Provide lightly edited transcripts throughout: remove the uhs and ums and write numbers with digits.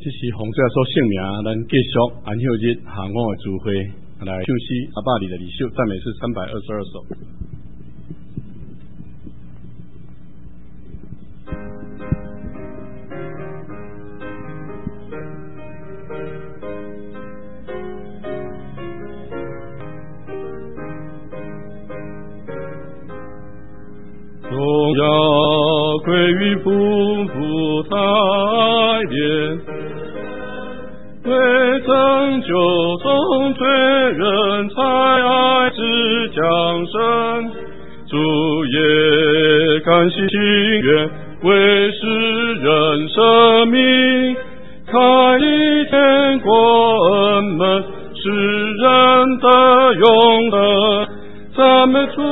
这是洪水所姓名，咱继续安休日下午的聚会来唱诗822首，赞美诗322首。荣耀归于父父太莲，为拯救从罪人才爱之降生，主也甘心情愿为世人生命，开一天国恩门，使人的永恒。赞美主，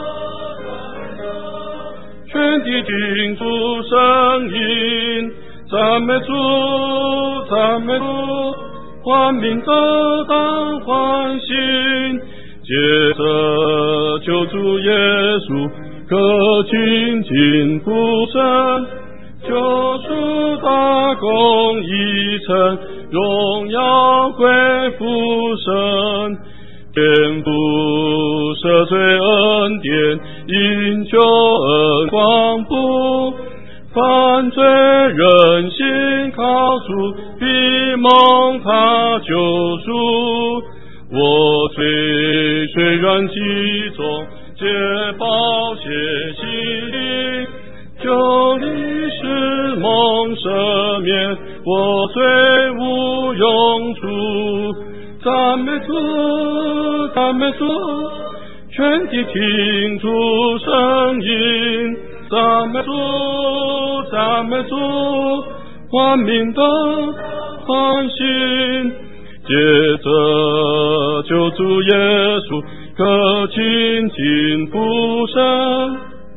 全地听出声音，赞美主，赞美主，万民得当欢欣。接着救主耶稣，可亲近父神，救赎大功已成，荣耀归父神。天父赦罪恩典，因救恩广布，犯罪人心靠主，必蒙他救赎。我罪虽然极重，皆宝血洗净，救历史蒙赦免，我罪无用处。赞美主，赞美主，全地听出声音，赞美主，赞美主，万民的欢欣。接着救主耶稣，可亲近父神，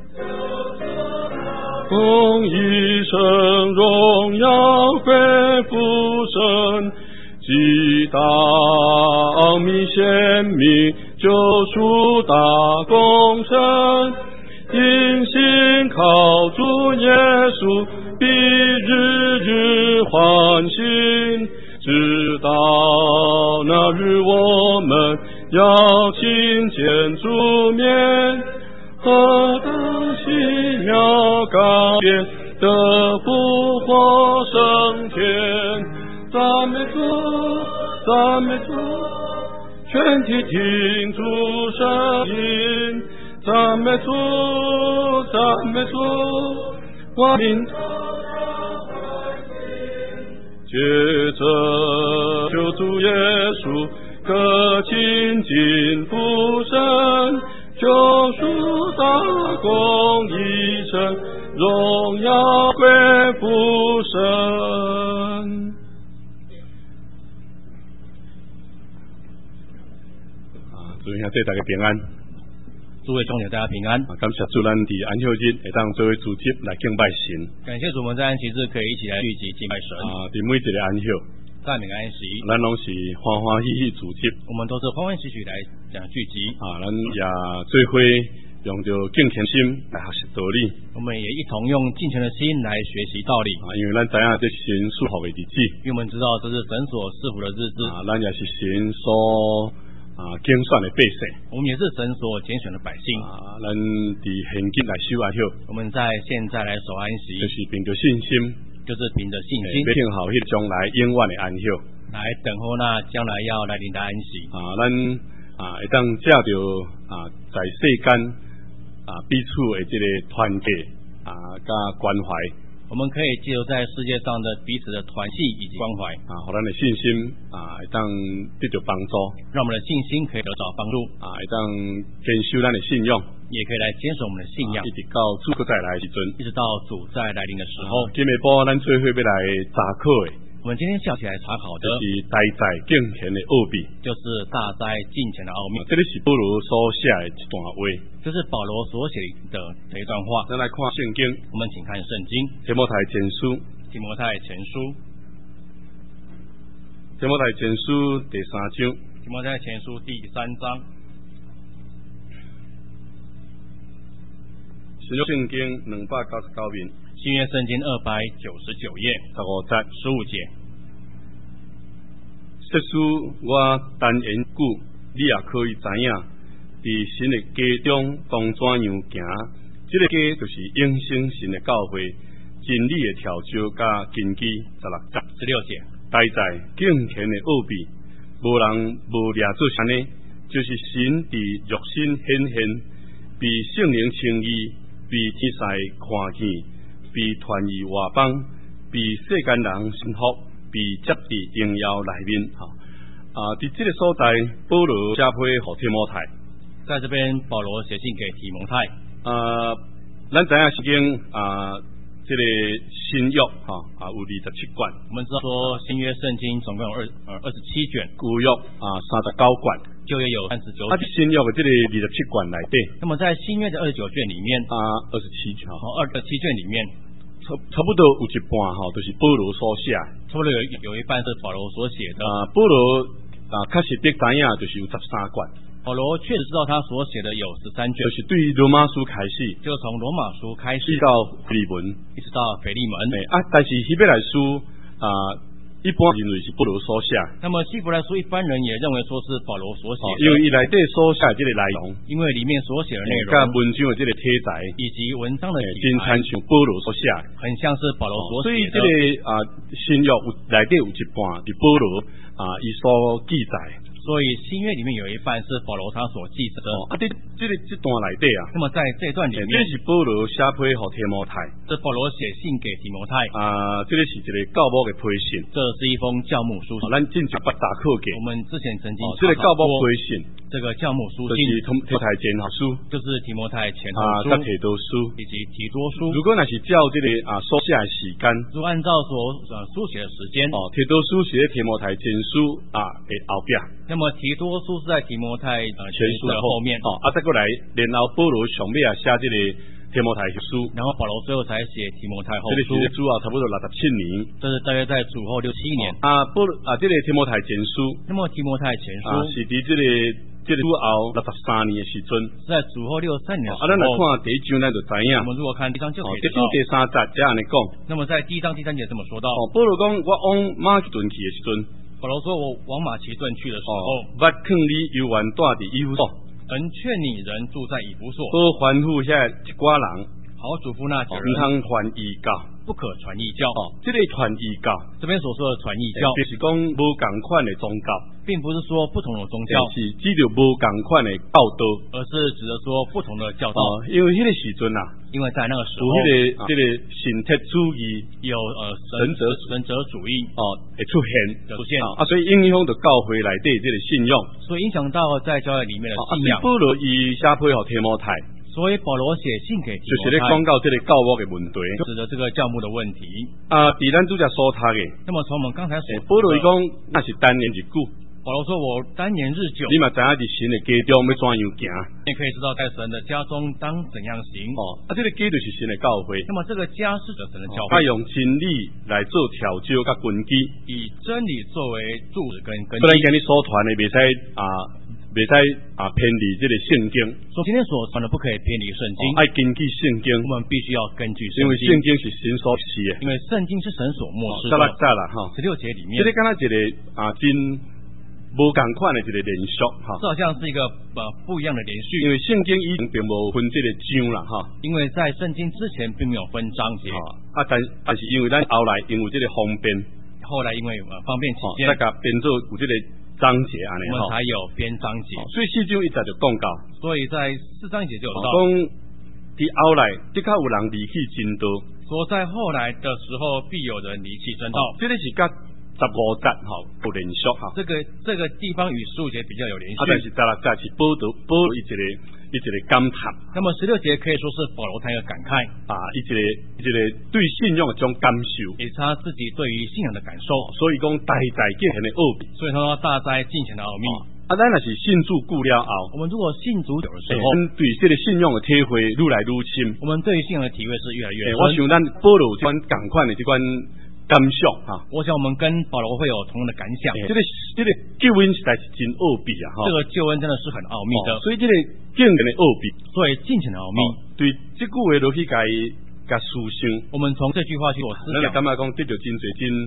公一生荣耀归父神。极大奥秘显明，救赎大功成，因信靠主耶稣，必日日欢欣。直到那日，我们要亲见主面，何等奇妙改变，得复活升天。赞美主，赞美主，全体听出声音，赞美主，赞美主，万民接着救主耶稣，可亲近父神，救赎大功已成，荣耀归父神。祝兄弟大家平安， 诸位兄弟大家平安。 感谢主，咱伫安休日会当作为组织来敬拜神。 感谢主，我们在安息日可以一起来聚集敬拜神。 伫每一个安休， 在每个安息， 咱拢是欢欢喜喜组织。 我们都是欢欢喜喜来聚集。 咱也做伙用着敬虔心来学习道理。 我们也一同用敬虔的心来学习道理。 因为咱知影这是神赐福的日子， 因为我们知道这是神所赐福的日子。 咱也是神所拣选的百姓， 我们也是神所拣选的百姓。 咱伫现今来守安休， 我们在现在来守安息， 就是凭着信心， 就是凭着信心， 要听候迄将来永远的安休， 来等候那将来要来临的安息。 咱会当借着在世间彼此的这个团结加关怀。 我们可以借由在世界上的彼此的团契以及关怀互咱的信心会当得到帮助， 让我们的信心可以得到帮助会当坚守咱的信仰， 也可以来坚守我们的信仰， 一直到主再来的时阵， 一直到主再来临的时候。 今日播咱做伙要来查考的， 我们今天笑起来查考的就是大哉敬虔的奥秘， 就是大哉敬虔的奥秘。 这里是保罗所写的一段话， 就是保罗所写的这一段话。 咱来看圣经， 我们请看圣经提摩太前书， 提摩太前书， 提摩太前书第3章， 提摩太前书第3章， 新约圣经299面， 新约圣经299页 15节， 15节。 说使我单言句，你也可以知影，伫神的家中当怎样行。这个家就是永生神的教会，真理的调教加根基16 节， 待在敬虔的奥秘，无人无掠做啥呢？就是神伫肉身显现，被圣灵称义，被天使看见，被传于外邦，被世间人信服，被接伫荣耀内面。伫这个所在，保罗写批给提摩太。 在这边，保罗写信给提摩太。 咱知影是经这个新约有27卷。 我们知道说新约圣经总共有27卷， 旧约39卷， 旧约有39卷。 新约的这个27卷内底， 那么在新约的29卷里面 27卷 ，27卷里面， 差不多有一半就是保罗所写， 差不多有一半是保罗所写的。 保罗确实得知影就是有13卷。 保罗确实知道他所写的有13卷， 就是对罗马书开始， 就从罗马书开始， 一直到腓利门， 腓利门。 但是希伯来书一般认为是保罗所写。 那么希伯来书一般人也认为说是保罗所写的， 因为伊内底所写的这个内容， 因为里面所写的内容， 跟文章的这个体裁， 以及文章的题材，真像保罗所写， 很像是保罗所写的。 所以这个新约内底有一半是保罗伊所记载。 所以新约里面有一半是保罗他所记载的。 这段内底那么在这段里面， 这是保罗写批给提摩太， 这保罗写信给提摩太。 这个是一个教牧的批信， 这是一封教牧书信。 咱进前捌查考过， 我们之前曾经这个教牧批信， 这个教牧书信就是提摩太前后书， 就是提摩太前后书， 提多书以及提多书。 如果那是照这个所写的时间， 如果按照所书写的时间， 提多书是在提摩太前书的后边。 那么提多书是在提摩太前书的后面， 再过来，然后保罗上尾写这个提摩太书， 然后保罗最后才写提摩太后书， 这个主要差不多67年， 这是大约在主后67年。 这个提摩太前书， 那么提摩太前书是伫这个主后63年的时阵， 在主后63年的时候。 咱来看第一章，咱就知影。 我们如果看第一章就可以知道。 第3节这样来讲。 那么在第一章第3节这么说到。 保罗讲，我往马其顿去的时阵。 保罗说：“我往马其顿去的时候， 捌劝你犹原住伫以弗所， 曾劝你人住在以弗所， 好吩咐遐一寡人， 好嘱咐那些人， 唔通传异教， 不可传异教。 这个传异教， 这边所说的传异教， 就是讲无共款的宗教， 并不是说不同的宗教， 是指着无共款的教导， 而是指的说不同的教导。 因为迄个时阵因为在那个时候， 这个神体主义有神哲主义会出现，所以影响到教会内底这个信仰， 所以影响到在教会里面的信仰。 保罗伊写批给提摩太。” 所以保罗写信给提摩太， 就是咧讲到这个教牧的问题， 指的这个教牧的问题。 伫咱主家所读的， 那么从我们刚才所保罗伊讲，那是单年日久。 保罗说：“我单年日久。” 你嘛知影伫神的家中要怎样行？ 你可以知道在神的家中当怎样行。 这个家就是神的教会。 那么这个家是神的教会。 用真理来做调教甲根基， 以真理作为柱子跟根基。 不然今日所传的袂使偏离这个圣经。 今天所传的不可以偏离圣经， 爱根据圣经， 我们必须要根据圣经， 因为圣经是神所示的， 因为圣经是神所默示的。 再来 16节里面， 这个敢若一个真无共款的一个连续这好像是一个不一样的连续， 因为圣经以前并无分这个章啦因为在圣经之前并没有分章节但是因为咱后来因为这个方便， 后来因为方便起见， 再甲变做有这个章节安尼我们才有编章节。 所以4章一早就讲到， 所以在4章节就有到讲伫后来的确有人离弃真道， 说在后来的时候必有人离弃真道。 这个是甲15节有连续这个地方与15节比较有连续， 但是16节是保罗一个感叹。 那么16节可以说是保罗他一个感慨一个对信仰的种感受， 也是他自己对于信仰的感受。 所以讲大在敬虔的奥秘， 所以他说大在敬虔的奥秘。 咱若是信主久了后， 我们如果信主久的时候， 对这个信仰的体会愈来愈深。 我们对于信仰的体会是越来越深。 我想咱保罗这款同款的这款感想我想我们跟保罗会有同样的感想。 这个救恩实在是真奥秘这个救恩真的是很奥秘的。 所以这个敬虔的奥秘， 所以敬虔的奥秘， 对这句话落去甲思想。 我们从这句话去思想， 咱感觉讲得到真侪真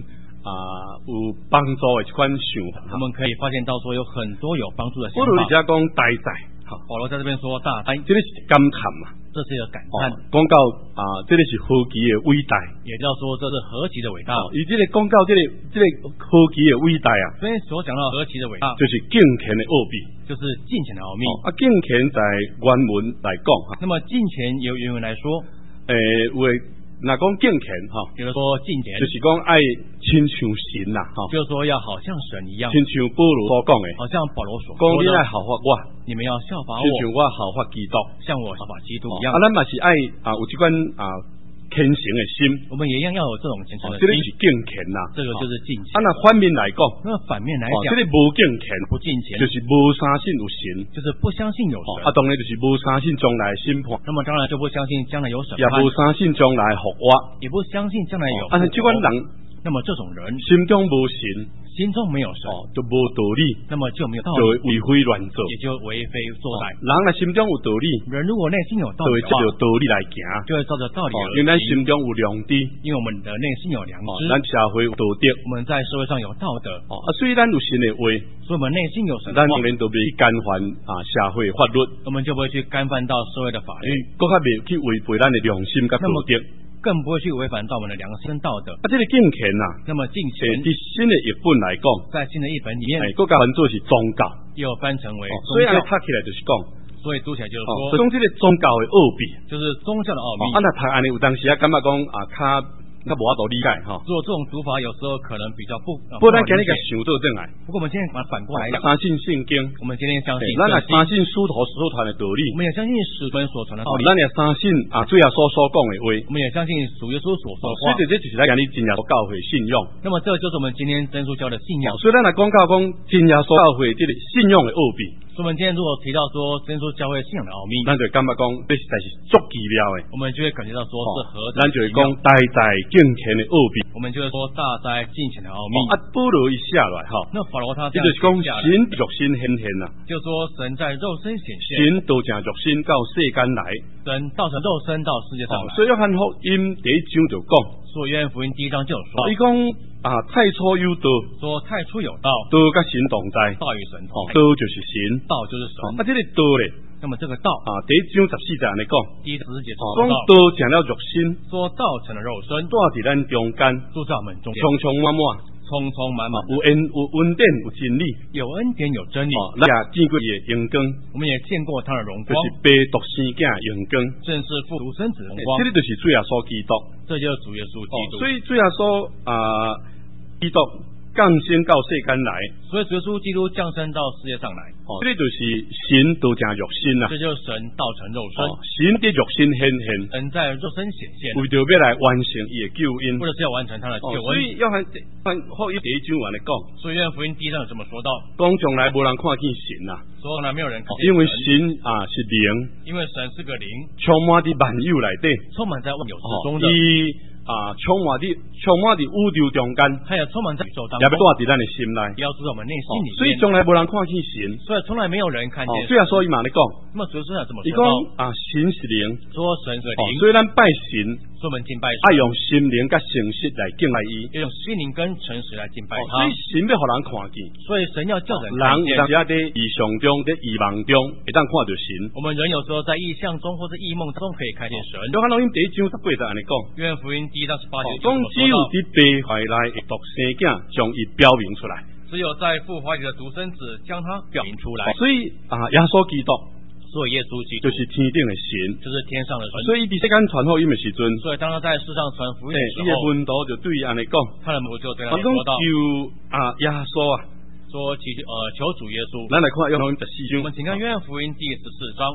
有帮助的一款想法。 我们可以发现到说有很多有帮助的想保罗法。 而且讲大哉， 保罗在这边说大哉， 这个是感叹嘛， 这是一个感叹， 讲到这个是何其的伟大， 也叫说这是何其的伟大。 伊这个讲到这个何其的伟大啊， 所以所讲到何其的伟大， 就是敬虔的奥秘， 就是敬虔的奥秘。 敬虔在原文来讲那么敬虔由原文来说， 有的那讲敬虔比如说敬虔， 就是讲爱亲像神呐， 就是说要好像神一样， 亲像保罗所讲的， 好像保罗所讲说的， 你爱效法我， 你们要效法亲像我， 我效法基督， 像我效法基督一样。 咱嘛是爱有这款虔诚的心， 我们也一样要有这种虔诚的心， 这个是敬虔呐， 这个就是敬虔。 那反面来讲， 那反面来讲， 这个无敬虔， 不敬虔， 就是无相信有神， 就是不相信有神。 当然就是无相信将来的审判， 那么当然就不相信将来有审也判， 无相信将来复活， 也不相信将来有。 这款人， 那么这种人心中无神， 心中没有神， 就无道理， 那么就没有道就会理， 为非乱做， 也就为非作歹。 人若心中有道理， 人如果内心有道就会理的话， 照着道理来行， 就会照着道理而因为咱行。 心中有良知， 因为我们的内心有良知， 咱社会有道德， 我们在社会上有道德， 所以咱有神的话， 所以我们内心有神的咱话， 当然都袂干犯社会法律， 我们就不会去干犯到社会的法律， 更较袂去违背咱的良心甲道德， 更不会去违反到我们的良心跟道德。 这个敬虔呐， 那么敬虔在新的译本来讲， 在新的译本里面， 更加翻做是宗教， 又翻成为所以宗教， 读起来就是讲， 所以读起来就是说， 讲这个宗教的奥秘， 就是宗教的奥秘。 那读安尼有当时感觉讲较无法度理解做这种读法有时候可能比较不咱今日个想到正来。 不过我们今天把它反过来讲， 相信圣经， 我们今天相信， 咱也相信使徒所传的道理， 我们也相信使徒所传的道理， 咱也相信主耶稣所讲的话， 我们也相信主耶稣所说的话。 所以这就是咱今日真耶稣教会信仰。 那么这就是我们今天真耶稣教的信仰。 所以咱来讲到真耶稣教会这个信仰的奥秘。 所以我们今天如果提到说真耶稣教会信仰的奥秘， 咱就感觉讲这实在是足奇妙的， 我们就会感觉到说是何等， 咱就会讲大在敬虔的奥秘， 我们就会说大在敬虔的奥秘。 保罗一下来那保罗他这就是讲神肉身显现啦， 就说神在肉身显现， 神道成肉身到世间来， 神道成肉身到世界上来。 所以约翰福音第一章就讲， 所以约翰福音第一章就有说， 伊讲太初有道， 说太初有道， 道甲神同在， 道与神同在， 道就是神， 道就是神。 这个道咧， 那么这个道第一章14节安尼讲， 第一14节说讲道成了肉身， 说道成了肉身， 住伫咱中间， 住在我们中间， 充充满满， 充充满满， 有恩典有真理， 有恩典有真理。 咱也见过伊的荣光， 我们也见过他的荣光， 就是爸独生囝荣光， 正是父独生子的荣光。 这个就是主耶稣基督， 这就是主耶稣基督。 所以主耶稣基督降生到世间来， 所以主耶稣基督降生到世界上来， 这个就是神道成肉身啦。 这就是神道成肉身， 神的肉身显现， 神在肉身显现， 为着要来完成伊的救恩， 或者是要完成他的救恩。 所以约翰福音第一章安尼讲， 所以约翰福音第一章有这么说到， 讲从来无人看见神啦， 说从来没有人看见神， 因为神是灵， 因为神是个灵， 充满伫万有内底， 充满在万有之中的。 充满伫宇宙中间， 它也充满在宇宙当中， 也要住伫咱的心内， 也要住在我们内心里面。 所以从来无人看见神， 所以从来没有人看见神。 所以所以嘛，你讲， 那么主耶稣这么说到，神是灵， 说神是灵， 所以咱拜神， 所以我们敬拜神， 爱用心灵甲诚实来敬拜伊， 要用心灵跟诚实来敬拜他。 所以神要互人看见， 所以神要叫人看见。人有在异象中、在异梦中，会当看到神。 我们人有时候在异象中或者异梦中可以看见神。 约翰福音第一章18节安尼讲， 约翰福音第一章18节。 只有伫爸怀内的独生囝将伊表明出来， 只有在父怀里的独生子将他表明出来。 所以耶稣基督， 所以耶稣基督就是天顶的神， 就是天上的神。 所以伫世间传福音的时阵， 所以当他在世上传福音的时候， 伊的门徒就对伊安尼讲， 他的门徒就对他说到， 求耶稣说求主耶稣。 咱来看约翰福音14章， 我们请看约翰福音第14章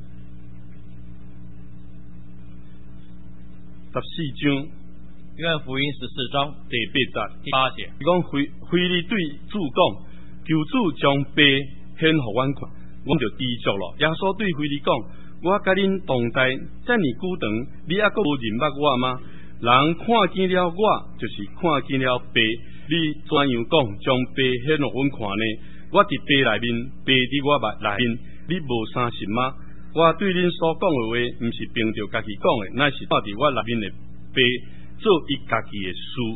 ，14章。 约翰福音14章第 8节， 讲腓利对主讲，求主将爸显互阮看，阮就知足了。耶稣对腓利讲，我甲恁同在遮尔久长，你还阁无认捌我吗？人看见了我，就是看见了爸。你怎样讲将爸显互阮看呢？我伫爸内面，爸伫我内面，你无相信吗？我对恁所讲的话，毋是凭着家己讲的，乃是带伫我内面的爸。做伊家己的事，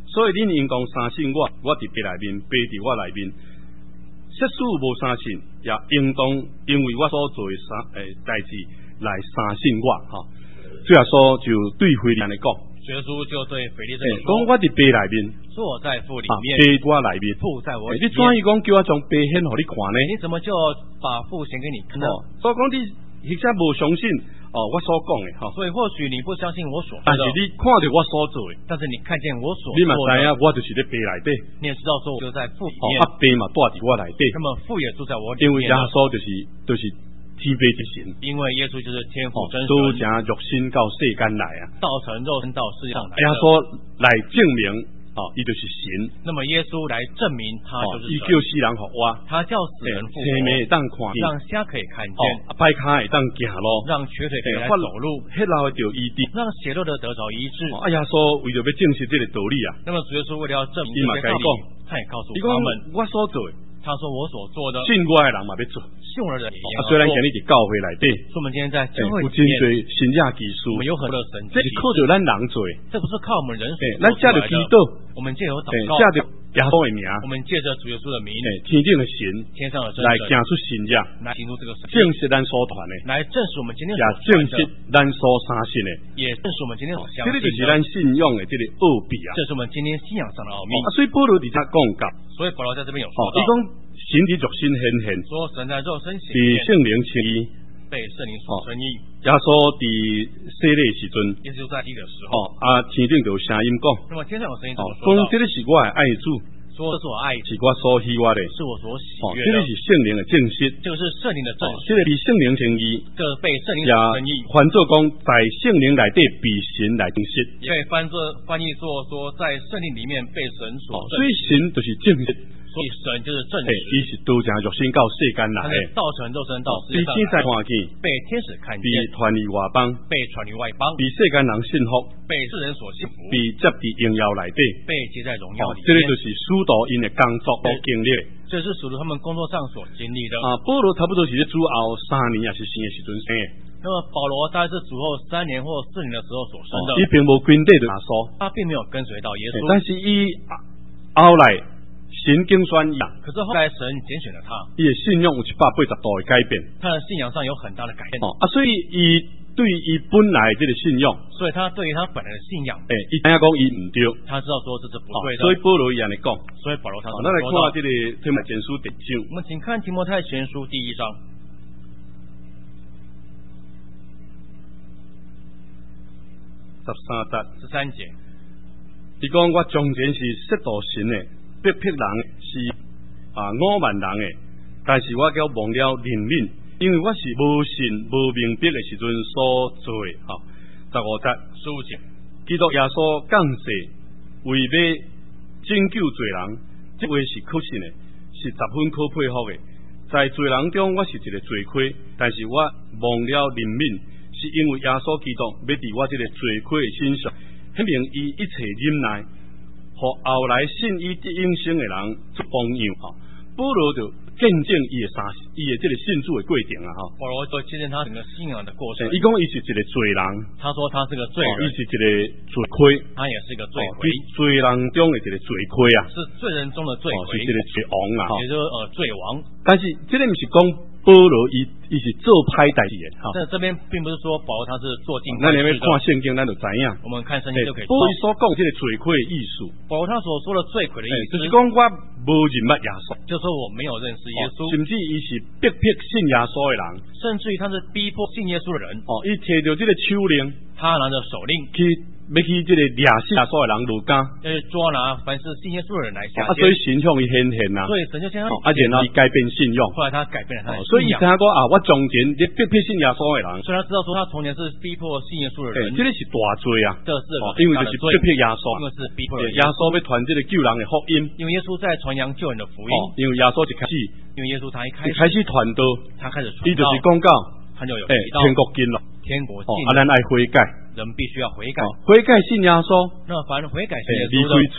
所以恁因讲相信我伫爸内面，爸伫我内面。即使无相信，也应当因为我所做代志来相信我。主耶稣就对腓利安尼讲， 主耶稣就对腓利这么说， 讲我伫爸内面， 说我在父里面， 爸在我内面， 父在我里面。 你怎样讲叫我将爸显互你看呢？ 你怎么就把父显给你看呢？ 所以讲你或者无相信我所讲的所以或许你不相信我所说的， 但是你看到我所做的， 但是你看见我所做的， 你嘛知影我就是在爸内底， 你也知道说我就在父里面， 爸嘛住伫我内底， 那么父也住在我里面， 因为耶稣就是天父之神， 因为耶稣就是天父真神， 都将肉身到世间来啊， 道成肉身到世界上来， 耶稣来证明伊就是神。 那么耶稣来证明他就是神， 伊叫死人复活， 他叫死人复活， 青眉会当看见， 让瞎可以看见， 歹骹会当行路， 让瘸腿可以来走路， 血流会得医治， 让血肉的得着医治。 耶稣为着要证实这个道理啊， 那么主耶稣为了要证明这个道理，他也告诉他们， 我所做的， 他说我所做的， 信我的人嘛要做， 信我的人也要做。 虽然今日伫教会内底， 所以我们今天在教会里面， 有真多神迹技术， 我们有很多的神迹， 这是靠着咱人做， 这不是靠我们人所做咱借着祈祷， 我们借由祷告， 借着耶稣的名， 我们借着主耶稣的名， 天顶的神， 天上的真神来行出神迹， 来行出这个神迹， 证实咱所传的， 来证实我们今天所证实咱所相信的， 也证实我们今天所相信的， 这就是咱信仰的这个奥秘啊。 这是我们今天信仰上的奥秘。 所以保罗伫这讲到， 所以保罗在这边有说到， 伊讲神伫肉身显现， 说神在肉身显现， 被圣灵称义， 被圣灵所称义。 耶稣伫洗礼的时阵， 耶稣在地的时候， 天顶就有声音讲， 那么天上有声音怎么说讲这个是我的爱子， 说这是我爱子， 是我所喜悦的， 是我所喜悦的。 这个是圣灵的证实， 这个是圣灵的证实， 这个是圣灵称义， 这个被圣灵所称义， 翻作讲在圣灵内底被神来证实， 也可以翻译作说在圣灵里面被神所证实。 所以神就是证实， 所以神就是证实， 伊是都将肉身到世间来的， 道成肉身到世界上来， 被天使看见， 被天使看见， 被传于外邦， 被传于外邦， 被世间人信服， 被世人所信服， 被接伫荣耀内底， 被接在荣耀里面。 这个就是使徒因的工作和经历， 这是属于他们工作上所经历的。 保罗差不多是在主后3年也是生的时阵生的。 那么保罗大概是主后3年或4年的时候所生的。 伊并无跟对的耶稣， 他并没有跟随到耶稣， 但是伊后来神拣选伊， 可是后来神拣选了他， 伊的信仰有180度的改变， 他的信仰上有很大的改变。 所以伊对伊本来这个信仰， 所以他对于他本来的信仰， 伊知影讲伊唔对， 他知道说这是不对的。 所以保罗伊安尼讲， 所以保罗他咱来看这个提摩太前书第1章， 我们请看提摩太前书第1章13节。 伊讲我从前是嫉妒神的，逼迫人是傲慢人的，但是我叫忘了怜悯，因为我是无信无明白的时阵所做的。15节，基督耶稣降世为要拯救罪人，这话是可信的，是10分可佩服的。在罪人中，我是一个罪魁，但是我忘了怜悯，是因为耶稣基督要伫我这个罪魁的身上，显明伊一切忍耐，互后来信伊得永生的人做榜样。保罗就见证伊的这个信主的过程啊！ 保罗就见证他整个信仰的过程。 伊讲伊是一个罪人， 他说他是个罪人， 伊是一个罪魁， 他也是一个罪魁， 罪人中的一个罪魁啊， 是罪人中的罪魁， 是一个罪王啊， 也就是罪王。 但是这个不是讲保罗伊是做歹代志的哈。 这边并不是说保罗他是做尽那你们看圣经，咱就知影。 我们看圣经就可以知道。 保罗所讲这个罪魁的意思， 保罗他所说的罪魁的意思， 就是讲我无认捌耶稣， 就说我没有认识耶稣， 甚至伊是逼迫信耶稣的人， 甚至于他是逼迫信耶稣的人。 伊摕着这个手令， 他拿着手令要去这个掠信耶稣的人入监， 抓拿凡是信耶稣的人来下监。 所以神向伊显现啊， 所以神就向他， 然后伊改变信仰， 后来他改变了他的信仰。 所以伊听讲我从前咧逼迫信耶稣的人， 所以他知道说他从前是逼迫信耶稣的人， 这个是大罪啊， 这是因为就是逼迫耶稣， 因为是逼迫耶稣要传这个救人的福音， 因为耶稣在传扬救人的福音， 因为耶稣一开始， 因为耶稣他一开始传道， 他开始传道， 伊就是讲到， 他就有天国近了， 天国近， 咱爱悔改， 人必须要悔改， 悔改信耶稣， 那凡悔改信耶稣离开罪，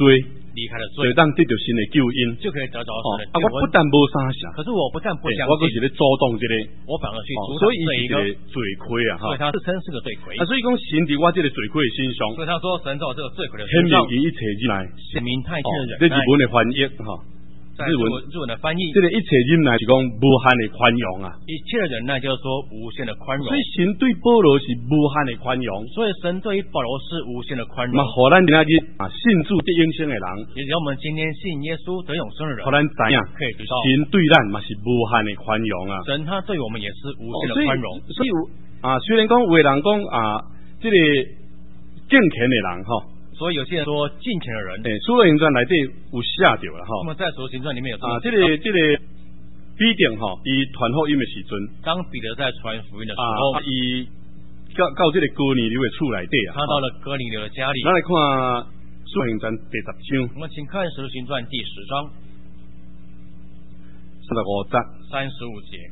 离开了罪， 就当得到神的救恩， 就可以得着神的救我不恩。 但无啥想， 可是我不但不相我就是信， 咧主动这个， 我反而去阻挡所以这一个， 伊是一个罪魁啊， 所以他自称是个罪魁。 所以讲神伫我这个罪魁的身上， 所以他说神在我这个罪魁的显明身上伊一切忍耐， 显明他一切的忍耐。 这日文的翻译在日文的翻译， 这个一切忍耐是讲无限的宽容啊， 一切的忍耐就是说无限的宽容。 所以神对保罗是无限的宽容， 所以神对于保罗是无限的宽容。 嘛，互咱今仔日信主得永生的人， 也让我们今天信耶稣得永生的人， 互咱知影， 可以知道神对咱嘛是无限的宽容啊。 神他对我们也是无限的宽容。 所以虽然讲有的人讲这个敬虔的人所以有些人说敬虔的人， 使徒行传内底有写着啦那么在使徒行传里面有这个必定伊传福音的时阵， 当彼得在传福音的时候， 伊到这个哥尼流的厝内底他到了哥尼流的家里。 咱来看使徒行传第10章， 我们请看使徒行传第10章 35节 35节。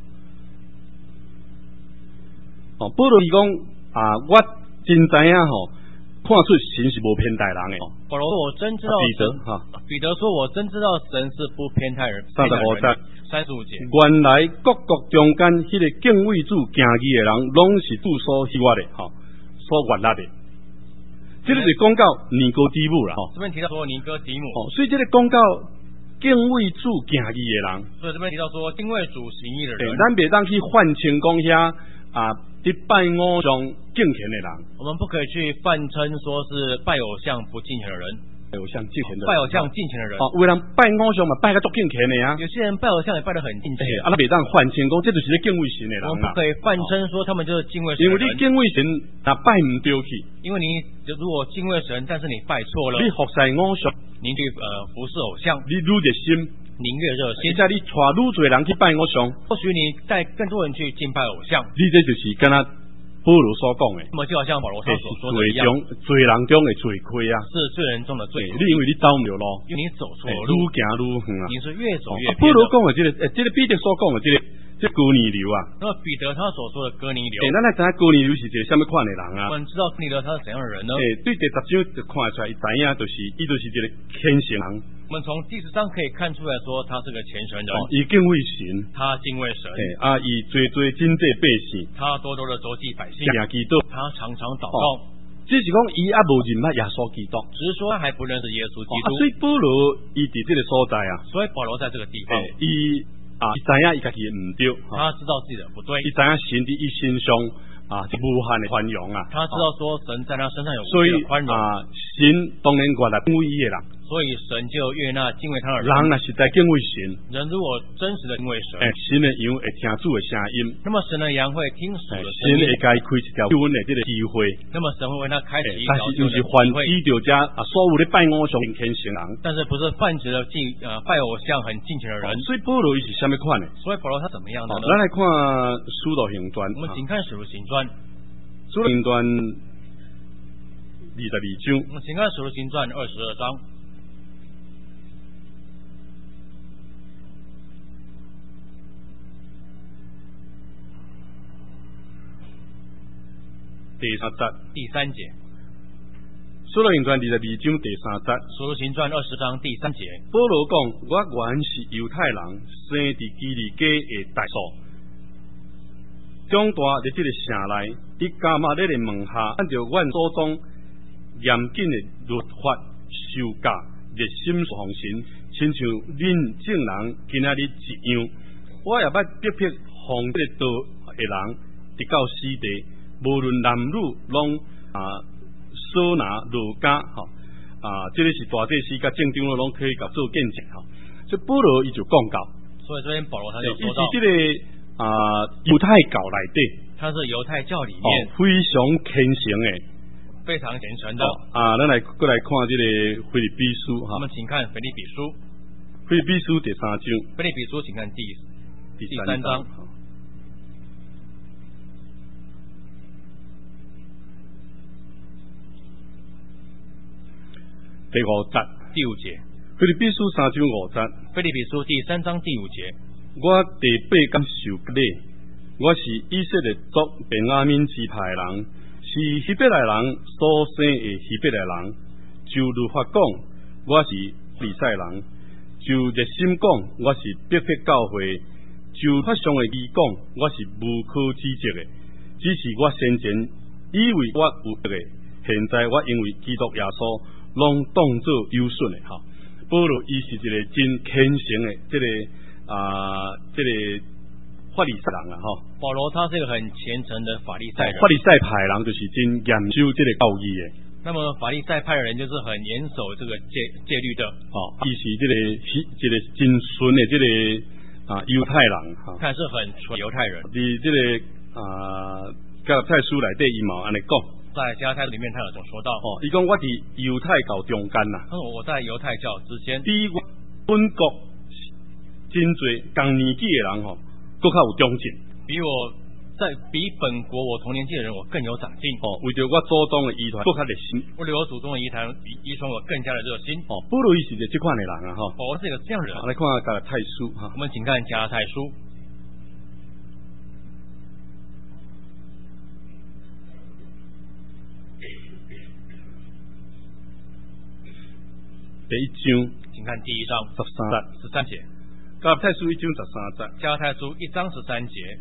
保罗伊讲我真知影看出神是无偏待人的。 保罗说：“我真知道。”彼得说：“我真知道神是不偏待人。”35节。 原来各国中间迄个敬畏主行义的人，拢是主所喜悦的，所悦纳的。这个是讲到尼哥底母啦。 这边提到说尼哥底母。 所以这个讲到敬畏主行义的人。 所以这边提到说敬畏主行义的人。 咱别当去换成讲遐伫拜偶像敬虔的人， 我们不可以去泛称说是拜偶像不敬虔的人， 拜偶像敬虔的， 拜偶像敬虔的人。 有人拜偶像嘛，拜个足敬虔的啊。 有些人拜偶像也拜得很敬虔。 咱别当换成讲，这就是咧敬畏神的人。 我们不可以泛称说他们就是敬畏神的人， 因为你敬畏神，拜唔对去。 因为你如果敬畏神，但是你拜错了， 你服侍偶像， 你去服侍偶像， 你愈热心。 您越热心， 现在你带愈多人去拜偶像， 或许你带更多人去敬拜偶像， 你这就是跟他保罗所讲的。 那么就好像保罗他所说的一样， 罪人中的罪亏啊， 是罪人中的罪亏。 你因为你走唔对路， 因为你走错路， 愈行愈远啊。 你是越走越偏。 保罗讲的这个彼得所讲的这哥尼流啊。 那么彼得他所说的哥尼流， 咱来知影哥尼流是一个什么款的人啊？ 我们知道哥尼流他是怎样的人呢？ 对第10章就看出来，知影伊就是一个虔诚人。 我们从第10章可以看出来说，他是个虔诚人， 伊敬畏神， 他敬畏神， 伊多多真济百姓， 他多多的周济百姓， 祈祷， 他常常祷告。 只是讲伊无认捌耶稣基督， 只是说他还不认识耶稣基督。 所以保罗伊伫这个所在所以保罗在这个地方， 伊知影伊家己唔对， 他知道自己的不对， 伊知影神伫伊身上是无限的宽容啊， 他知道说神在他身上有无限的宽容， 神当然原来敬畏伊的人。 所以神就悦纳敬畏他的人。 人若实在敬畏神， 人如果真实的敬畏神， 神的羊会听主的声音。 那么神的羊会听主的声音。 神会开一条救恩的这个机会。 那么神会为他开启一条救恩的机会。 但是就是泛指着这所有的拜偶像虔诚人。 但是不是泛指的拜偶像很敬虔的人。 所以保罗是什么款的？ 所以保罗他怎么样的呢？ 咱来看使徒行传。 我们请看使徒行传。 使徒行传22章。 我们请看使徒行传22章。第3节， 使徒行传22章第3节， 使徒行传20章第3节， 保罗讲：我原是犹太人，生伫基利家的大数，长大伫这个城内，伫加马勒的门下，按照阮祖宗严谨的律法修教，热心奉神，亲像恁众人今仔日一样。我也捌逼迫奉这个道的人，直到死地。无论男女，拢所拿罗家这个是大祭司甲正长老拢可以甲做见证所以保罗伊就讲到， 所以这边保罗他就说到， 伊是这个犹太教内底， 他是犹太教里面非常虔诚的， 非常虔诚的咱来过来看这个腓立比书我们请看腓立比书， 腓立比书第3章， 腓立比书请看第3章。 第5节， 第5节， 腓立比书3章5节， 腓立比书第3章第5节。 我第8天受割礼，我是以色列族便雅悯支派的人，是希伯来人所生的希伯来人。就如法讲， 我是利赛人，就热心讲，我是必迫教会；就法上的义讲，我是无可指责的。只是我先前以为我有的，现在我因为基督耶稣，拢当作有损的哈。保罗伊是一个真虔诚的这个法利赛人啊哈。 保罗他是一个很虔诚的法利赛人。 法利赛派人就是真严守这个教义的。 那么法利赛派的人就是很严守这个戒律的。 伊是这个真纯的这个犹太人哈。 他是很纯犹太人。 伫这个加拉太书内底伊嘛安尼讲。 在加拉太书里面，他有这么说到。 伊讲我伫犹太教中间呐。 他说我在犹太教之间。 比我本国真多同年纪的人更较有长进。 比本国我同年纪的人我更有长进。 为着我祖宗的遗传更较热心。 为了我祖宗的遗传我更加的热心。 保罗伊是这款的人啊哈。 保罗是一个这样的人。 来看加拉太书哈。 我们请看加拉太书。 第一章， 请看第1章13节。 加拉太书1章13节。 加拉太书1章13节。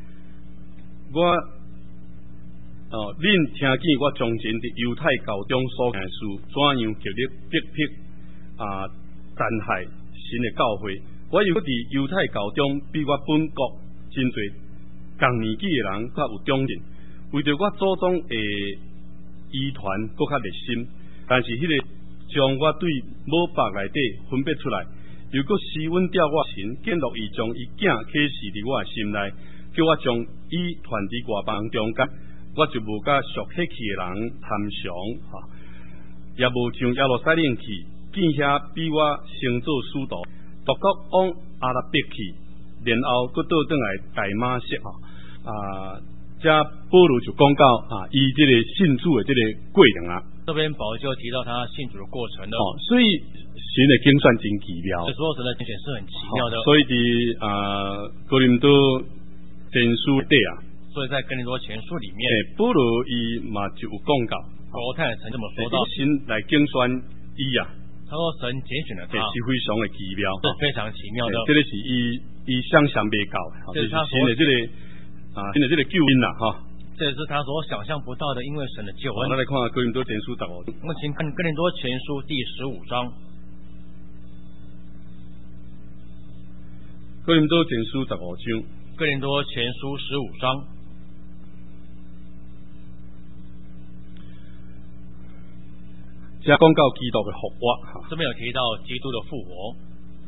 恁听见我从前伫犹太教中所行的事，怎样极力逼迫残害神的教会？我又伫犹太教中比我本国真多同年纪的人较有长进，为着我祖宗的遗传更较热心，但是迄个将我对母腹内底分别出来，又搁施阮调我神，建立伊将伊囝启示伫我的心内，叫我将伊传伫外邦中间，我就无甲属迄去的人参详哈，也无像耶路撒冷去，见遐比我先做使徒，独国往阿拉伯去，然后搁倒转来大马色哈这保罗就讲到伊这个信主的这个过程啊。 这边保罗就提到他信主的过程了。 所以神的精算真奇妙。 所有神的精选是很奇妙的。 所以哥林多前书底啊。 所以在哥林多前书里面， 保罗伊嘛就有讲到， 保罗他也曾这么说到， 神来精选伊啊。 他说神拣选了他， 是非常的奇妙， 是非常奇妙的。 这个是伊想象未到的，就是神的这个神的这个救恩呐哈。 这是他所想象不到的，因为神的救恩。 我们来看哥林多前书15。 我们请看哥林多前书第15章。 哥林多前书15章。 哥林多前书15章。 这讲到基督的复活， 这边有提到基督的复活。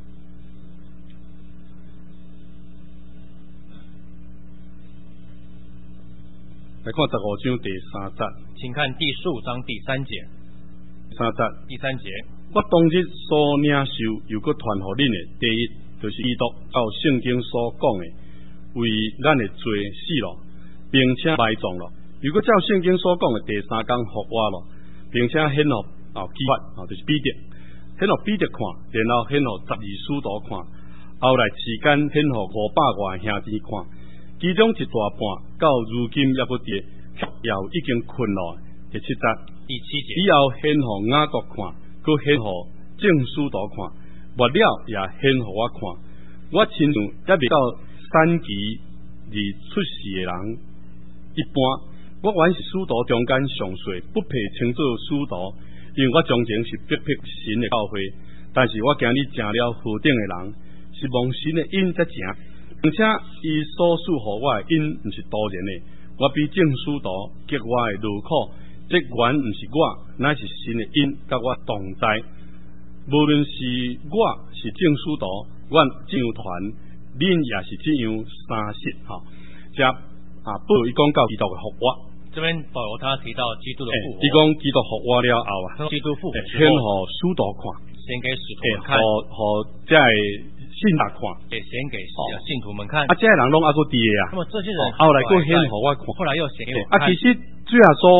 来看15章第3节， 请看第15章第3节。第3节， 我当日所领受又搁传互恁的，第一就是基督照圣经所讲的，为咱的罪死了，并且埋葬了，又搁照圣经所讲的第3天复活了，并且显予基法就是彼得，显予彼得看，然后显予12使徒看，后来时间显予500外兄弟看。其中一大半到如今也不跌，也已经困了。第7节，以后显予雅各看，佮显予正使徒看，末了也显予我看。我亲像也未到3期而出世的人一般，我原是使徒中间上岁，不配称作使徒，因为我从前是逼迫神的教会，但是我今日成了何等的人，是蒙神的恩才成。并且伊所赐予我的因，毋是多然的。我比正使徒结我的劳苦，这原毋是我，乃是神的因，甲我同在。无论是我是正使徒，阮这样团，恁也是这样三实哈。这保罗伊讲到基督的复活， 这边保罗他提到基督的复活。 伊讲基督复活了后基督复活显予使徒看， 先给使徒们看， 互这信徒看， 也显给信徒们看。 这些人拢还佫伫啊。 那么这些人后来佫显予我看， 后来又显给我看。 其实主耶稣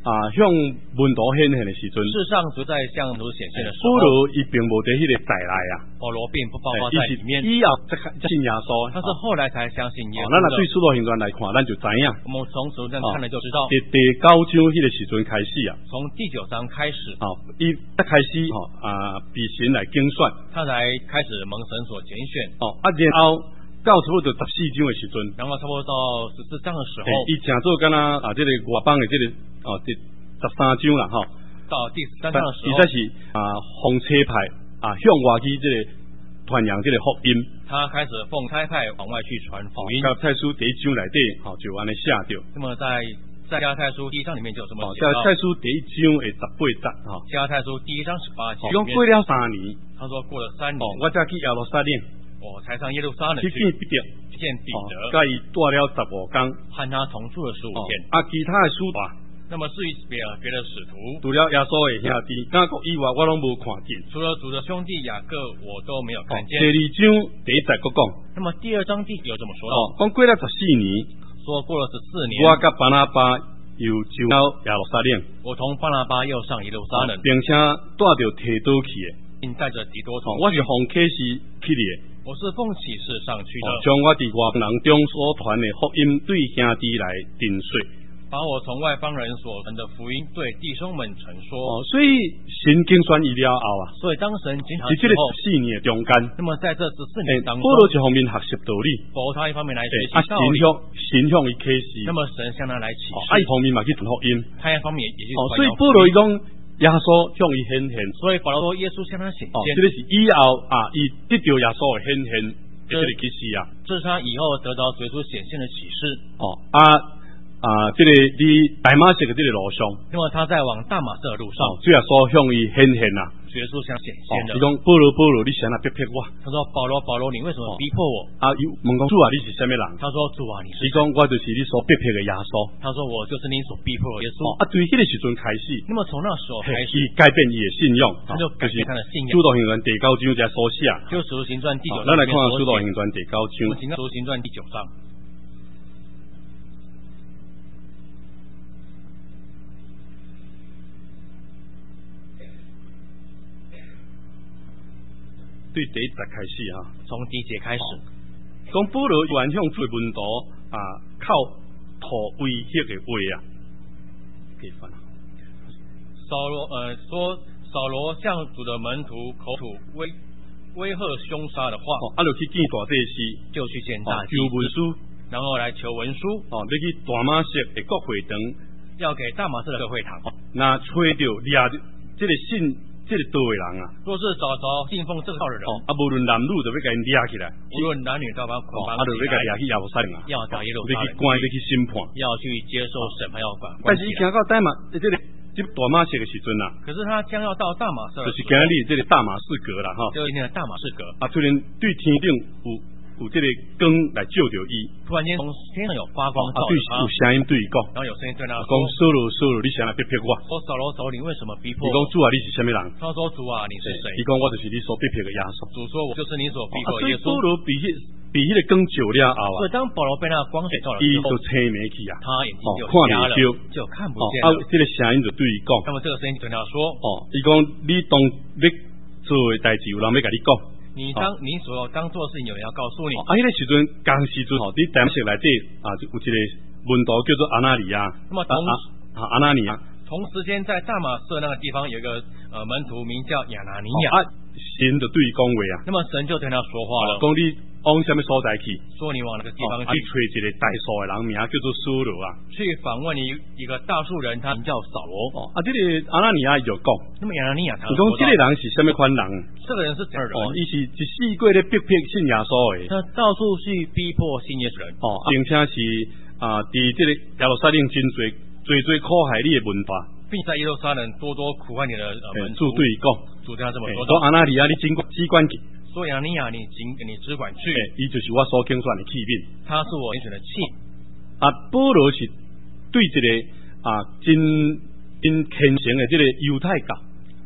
向门徒显现的时阵， 事实上主在向门徒显现的时候， 保罗伊并无在迄个在内啊， 保罗并不包括在里面， 以后才信耶稣， 他是后来才相信耶稣。 咱若对使徒行传来看，咱就知影。 我们从使徒行传看了就知道， 第9章迄个时阵开始啊， 从第9章开始， 伊才开始被神来竞选， 他才开始蒙神所拣选。 然后到差不多14章的时阵， 然后差不多到14章的时候， 伊正做敢若这个外邦的这个第13章啦到第13章的时候， 伊才是奉差派向外去这个传扬这个福音。 他开始奉差派往外去传福音。 加拉太书第1章内底就安尼写着。 那么在加拉太书第1章里面就有这么写到。加拉太书第1章的18节加拉太书第1章18节。 讲过了3年， 他说过了3年， 我才去耶路撒冷， 我才上耶路撒冷去见彼得，甲伊住了15天， 和他同住了15天。 其他的使徒， 那么至于别的使徒， 除了耶稣的兄弟雅各以外，我拢无看见。 除了主的兄弟雅各，我都没有看见。 第2章第1节佫讲， 那么第2章第有这么说到， 讲过了14年， 说过了14年， 我甲巴拿巴又上到耶路撒冷， 我同巴拿巴又上耶路撒冷， 并且带着提多去的， 并带着提多同去。 我是奉启示去的， 我是奉启示上去的， 将我伫外邦人中所传的福音对兄弟来陈述， 把我从外邦人所传的福音对弟兄们陈说。 所以神竞选伊了后啊， 所以当神拣选之后14年的中间， 那么在这14年当中， 保罗一方面学习道理， 保罗他一方面来学习道理， 神向伊启示， 那么神向他来启示， 一方面嘛去传福音， 他一方面也去传福音。 所以保罗伊讲耶稣向伊显现， 所以保罗说耶稣向他显现， 这个是以后伊得到耶稣的显现，这个启示啊， 这是他以后得到耶稣显现的启示。 这个伫大马色的这个路上， 那么他在往大马色的路上， 主耶稣向伊显现啊， 耶稣向显现的。 伊讲保罗，你想哪逼迫我？ 他说保罗，你为什么逼迫我？ 问讲主啊，你是什么人？ 他说主啊，你是。 伊讲我就是你所逼迫的耶稣。 他说我就是你所逼迫的耶稣。 对迄个时阵开始， 那么从那时候开始， 改变伊的信仰， 他就改变他的信仰。 使徒行传第9章才所写， 就使徒行传第9章。 咱来看使徒行传第9章。 我们请看使徒行传第9章。 对第1节开始从第1节开始， 讲保罗原向做门徒靠吐威胁的话啊，可以翻。 说扫罗向主的门徒口吐威吓凶杀的话， 就去见大祭司， 就去见大祭司， 求文书， 然后来求文书， 要去大马色的国会堂， 要给大马色的会堂， 那找到抓这个信。这个道的人啊， 若是找着信奉这个道的人， 无论男女都要给人抓起来， 无论男女都要把捆绑起来，就要给抓去耶路撒冷啊， 要到耶路撒冷， 要去关，要去审判， 要去接受审判，要管。 但是行到大马这大马色的时阵啊， 可是他将要到大马色， 就是今日这个大马士革啦哈， 就今天的大马士革突然对天顶有这个光来照着伊， 突然间从天上有发光照着他，有声音对伊讲， 然后有声音对他说：“ 扫罗，你想来逼迫我？” 说扫罗，你为什么逼迫我？ 伊讲主啊，你是什么人？ 他说主啊，你是谁？ 伊讲我就是你所逼迫的耶稣。 主说我就是你所逼迫的耶稣。 所以保罗比迄个光照了后啊， 所以当保罗被那光水照了之后， 伊就青眉去啊， 他眼睛就瞎了，就看不见了。 这个声音就对伊讲， 那么这个声音对他说：“ 伊讲你当要做的代志，有人要甲你讲。” 你所当做的事情，有人要告诉你。 迄个时阵，刚时阵伫大马色内底有一个门徒叫做阿拿尼亚。 那么阿拿尼亚， 同时间在大马色那个地方有一个门徒名叫亚拿尼亚。 神就对伊讲话啊。 那么神就对他说话了， 讲你往什么所在去？ 说你往那个地方去， 去找一个大树的人名叫做扫罗啊。 去访问一个大树人，他名叫扫罗。 这个阿拿尼亚就讲， 那么亚拿尼亚他说，这个人是什么款人？ 这个人是怎样人？ 伊是一世过咧逼迫信耶稣的， 他到处去逼迫信耶稣人。 并且是伫这个耶路撒冷真最苦害你的文化， 并在耶路撒冷多苦害你的门徒。 主对伊讲， 主这样这么说。 说阿拿尼亚，你只管去。 说亚拿尼亚，你只管去。 伊就是我所拣选的器皿， 他是我拣选的器。 保罗是对这个真虔诚的这个犹太教，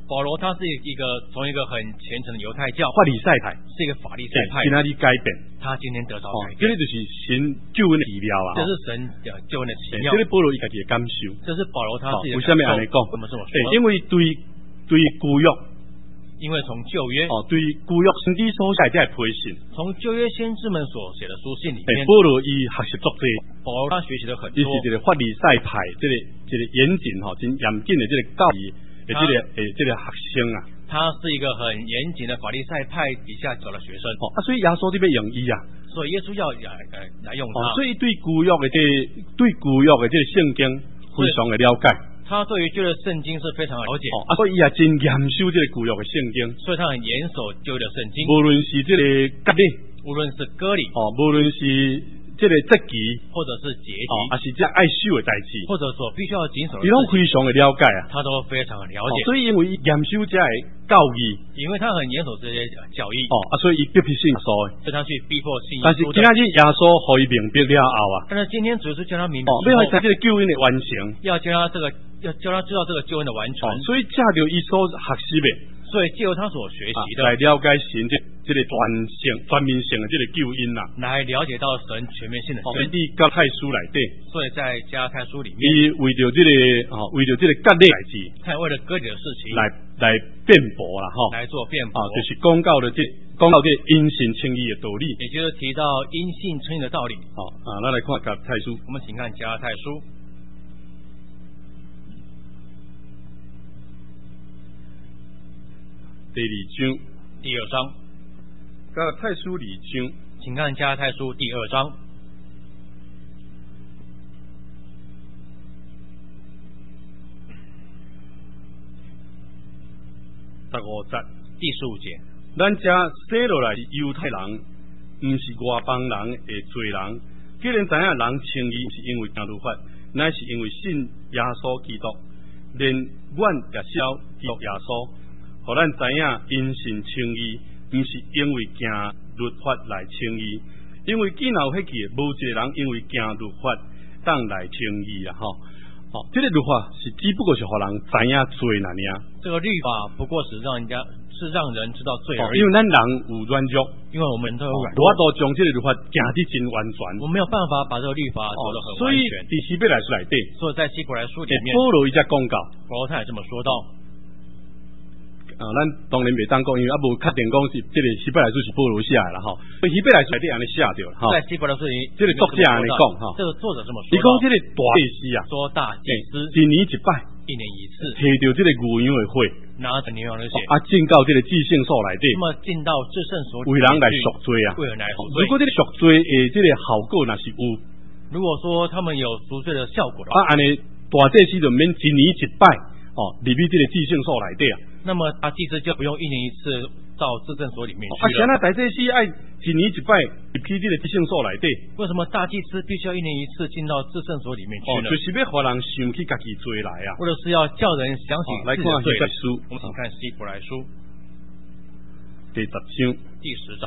保罗他是一个从一个很虔诚的犹太教， 法利赛派， 是一个法利赛派， 今天你改变， 他今天得到改变， 这就是神救恩的奇妙啊！ 这是神救恩的奇妙。 这是保罗自己的感受， 这是保罗他自己的感受。 为什么这样讲？ 怎么这么说？ 因为对旧约。 因为从旧约对旧约先知所写的批信， 从旧约先知们所写的书信里面， 保罗伊学习足多， 保罗他学习了很多。 伊是一个法利赛派，这个严谨真严谨的这个教义的这个学生啊。 他是一个很严谨的法利赛派底下教的学生。 所以耶稣就要用伊啊。 所以耶稣要来用他。 所以对旧约的这个圣经非常的了解。 他对于旧的圣经是非常了解， 所以伊也真严守这个旧约的圣经， 所以他很严守旧的圣经。 无论是这个割礼， 无论是割礼， 无论是这个节期， 或者是节期， 还是这爱守的代志， 或者所必须要谨守的， 伊拢非常的了解啊， 他都非常的了解。 所以因为严守这教义， 因为他很严守这些教义， 所以伊必须信耶稣， 所以他去逼迫信耶稣。 但是今天耶稣可以明白了后啊， 但是今天主要是叫他明白， 要在这个救恩的完成， 要教他知道这个救恩的完成。 所以借着伊所学习的， 所以借由他所学习的， 来了解神这个全面性的这个救恩呐，来了解到神全面性的神。 在加太书内底， 所以在加太书里面， 伊为着这个割礼代志， 他为了割礼的事情来辩驳啦， 来做辩驳， 就是讲到这因信称义的道理， 也就是提到因信称义的道理。 咱来看加太书， 我们请看加太书第2章， 第2章， 加太书2章， 请看加太书第2章。 15节， 第15节， 咱这生落来是犹太人，不是外邦人的罪人。既然知影人称义是因为行律法，乃是因为信耶稣基督，连阮也晓基督耶稣，互咱知影因信称义，不是因为行律法来称义。因为既然有迄句，无一个人因为行律法当来称义啦，这个律法是只不过是互人知影罪那尔。 这个律法不过是让人知道罪而已。 因为咱人有软弱， 因为我们都有软弱， 我都将这个律法行得真完全。 我没有办法把这个律法做得很完全。 所以在希伯来书内底， 所以在希伯来书里面， 保罗伊才讲到， 保罗他也这么说到。 咱当然袂当讲，因为无确定讲是这个希伯来书是保罗写的啦，希伯来书内底安尼写着啦， 在希伯来书里， 这个作者安尼讲， 这个作者这么说， 你讲这个大祭司啊， 说大祭司一年一摆， 一年一次， 摕着这个牛羊的血， 拿着牛羊的血， 进到这个至圣所内底， 那么进到至圣所， 为人来赎罪啊， 为人来赎罪。 如果这个赎罪这个效果若是有， 如果说他们有赎罪的效果的安话， 尼大祭司就免一年一摆入去这个至圣所内底啊。 那么大祭司就不用一年一次到至圣所里面去了。 现在大祭司爱一年一摆入去这个至圣所内底， 为什么大祭司必须要一年一次进到至圣所里面去呢？ 就是要让人想起自己罪来啊， 或者是要叫人想起自己的罪来。我们请看希伯来书第10章， 第10章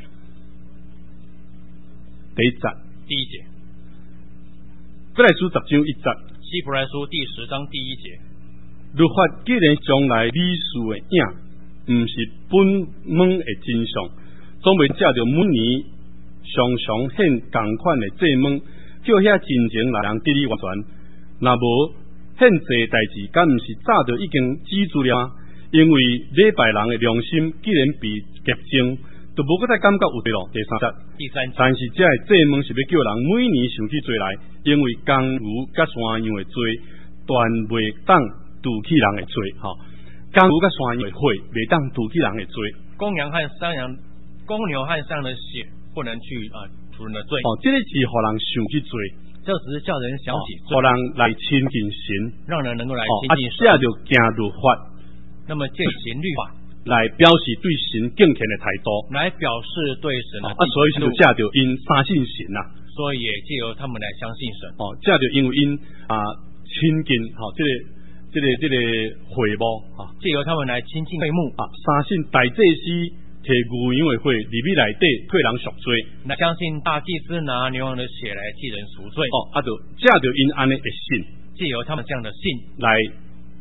第1节， 第1节。 希伯来书10章1节， 希伯来书第10章第1节。 律法既然将来理事的影，不是本门的真相，总袂借着每年常常献同款的祭物，叫遐真情来人得以完全。若无献祭代志，敢不是早就已经止住了吗？因为礼拜人的良心既然被洁净，就无再感觉有罪咯。第3节，但是这祭物是要叫人每年想起罪来，因为公牛甲山羊的罪，断袂当堵起人的罪，公牛甲山羊的血袂当堵起人的罪。 公牛和山羊的血不能去除人的罪。 这个是互人想起罪， 这只是叫人想起罪， 互人来亲近神， 让人能够来亲近神。 这就行律法， 那么践行律法来表示对神敬虔的态度， 来表示对神的所以就借着因相信神啊， 所以也借由他们来相信神。 借着因为因亲近这个会幕借由他们来亲近会幕相信大祭司摕牛羊的血入去内底替人赎罪， 来相信大祭司拿牛羊的血来替人赎罪。 就借着因安尼的信， 借由他们这样的信来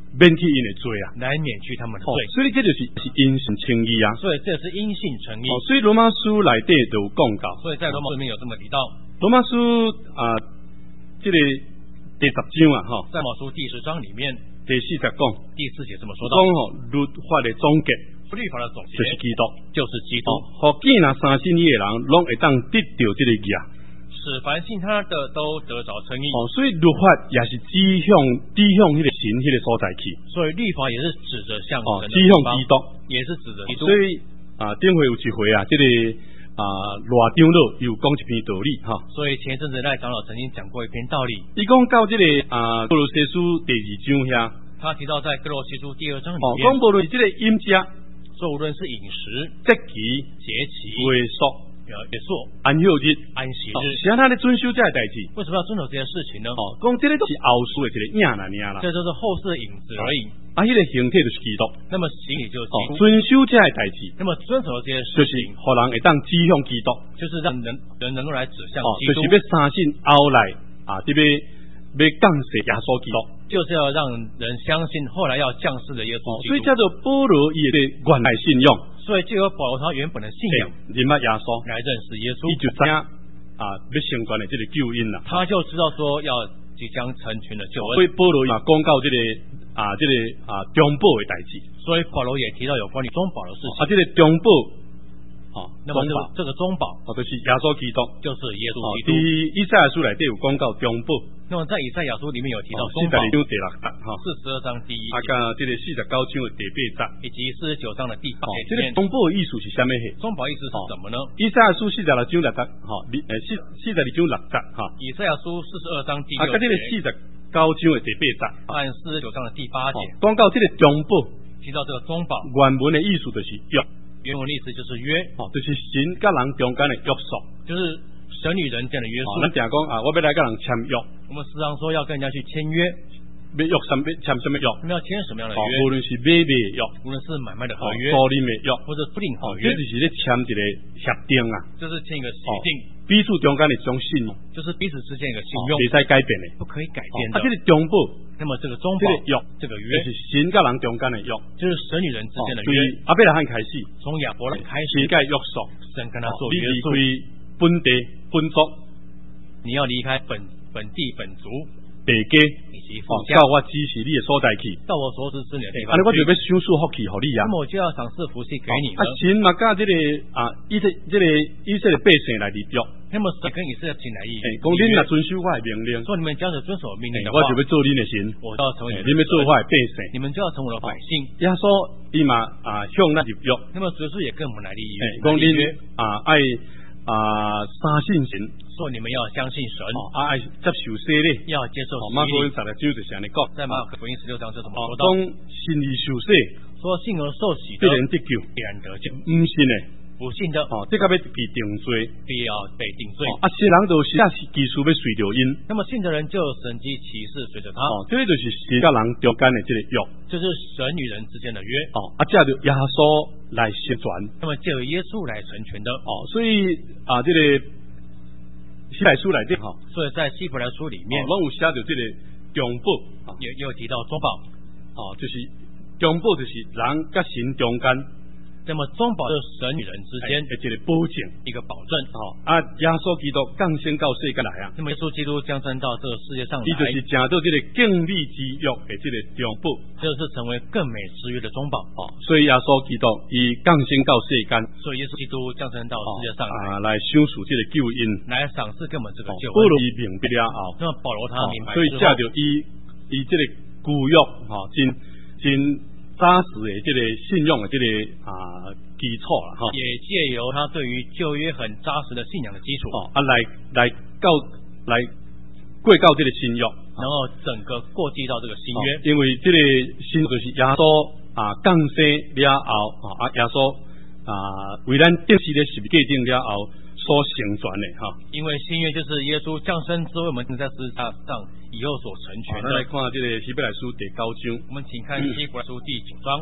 免去因的罪啊， 来免去他们的罪。 所以这就是因信称义啊。 所以这是因信称义。 所以罗马书内底就有讲到。 所以在罗马书里面有这么提到。 罗马书这个第10章啊， 在罗马书第10章里面第40讲， 第4节这么说到： 律法的总结， 律法的总结就是基督， 就是基督。 好，见那三信义的人，拢会当得到这个义。 使凡信他的都得着称义。 所以律法也是指向那个神那个所在去。 所以律法也是指着向神的指向基督， 也是指着基督。 所以顶回有一回啊，这个罗长老有讲一篇道理哈。所以前阵子赖长老曾经讲过一篇道理， 伊讲到这个哥罗西书第2章遐， 他提到在哥罗西书第2章里面， 讲无论这个饮食， 说无论是饮食、 节期、会所。 约束、 安息日、 安息日， 是他的遵守这些代志。 为什么要遵守这些事情呢？ 讲这个都是后世的这个影啦， 这都是后世的影子而已。 那个形体就是基督， 那么形体就是基督。 遵守这些代志， 那么遵守这些事情， 就是让人会当指向基督， 就是让人能够来指向基督。 就是要相信后来这边要降世耶稣基督， 就是要让人相信后来要降世的耶稣基督。 所以叫做保罗伊的原来信仰。 所以就有保罗他原本的信仰， 认识耶稣， 来认识耶稣， 伊就知影要成全的这个救恩啦。 他就知道说要即将成全的救恩。 所以保罗讲到这个中保的代志。 所以保罗也提到有关于中保的事情。 这个中保， 那么这个中保， 就是耶稣基督， 就是耶稣基督。 以赛亚书内底有讲到中保。 那么在以赛亚书里面有提到中保 42章第6节 ，42章第1节， 这个49章的第8节， 以及49章的第8节。 这个中保的意思是什么？ 中保意思是什么呢？ 以赛亚书42章6节，42章6节， 以赛亚书42章第6节， 这个49章的第8节， 按49章的第8节， 讲到这个中保， 提到这个中保， 原文的意思就是约， 原文的意思就是约， 就是神跟人中间的约束， 就是神与人间的约束。 咱常讲我要来跟人签约， 我们时常说要跟人家去签约， 要签什么约？ 我们要签什么样的约？ 无论是买卖约， 无论是买卖的合约， 租赁的约， 或者租赁合约， 这就是咧签一个协定啊， 就是签一个协定， 彼此中间的一种信用， 就是彼此之间一个信用， 不可以改变的， 不可以改变的。 这个中保， 那么这个中保约，这个约就是神跟人中间的约， 就是神与人之间的约。 阿伯拉罕开始， 从亚伯兰开始， 神跟约束， 神跟他做约束， 本地本族， 你要离开本地本族。 地家以及父家， 到我支持你的所在去， 到我所支持你的地方， 我就要赏赐福气给你啊。 那么我就要赏赐福气给你了。 神嘛，甲这个以色列百姓来立约。 那么神跟以色列进来立约， 讲恁若遵守我的命令， 说你们将要遵守命令的话，我就要做恁的神， 我要成为你们做我的百姓， 你们就要成为我的百姓。 耶稣伊嘛向咱立约， 那么耶稣也跟我们来立约， 讲恁爱相信神。 说你们要相信神， 爱接受洗礼， 要接受洗礼。 马可福音16章就是这样讲， 在马可福音16章就这么说到， 讲信而受洗， 说信而受洗的必然得救， 必然得救。 不信的， 不信的， 这个要被定罪， 必要被定罪。 信人就是技术要随着因， 那么信的人就神迹奇事随着他。 这个就是神跟人中间的这个约， 就是神与人之间的约。 借着耶稣来成全， 那么借由耶稣来成全的。 所以这个。希伯来书内底所以在希伯来书里面， 拢有写到这个中保， 也有提到中保， 就是中保就是人跟神中间， 那么中保就是神与人之间的这个保证， 一个保证。 耶稣基督降生到世界来啊， 那么耶稣基督降生到这个世界上来， 伊就是成到这个敬礼之约的这个中保， 这是成为更美之约的中保。 所以耶稣基督伊降生到世间， 所以耶稣基督降生到世界上来， 来享受这个救恩， 来赏赐给我们这个救恩。 保罗伊明白了后， 那么保罗他明白， 所以借着伊这个旧约真扎实的这个信仰的这个基础啦， 也借由他对于旧约很扎实的信仰的基础， 来过到这个新约， 然后整个过继到这个新约， 因为这个新就是耶稣降生了后耶稣为咱定死的十字架顶了后所成全的因为新约就是耶稣降生之后，我们在十字架上以后所成全的。 来看这个希伯来书第9章， 我们请看希伯来书第9章。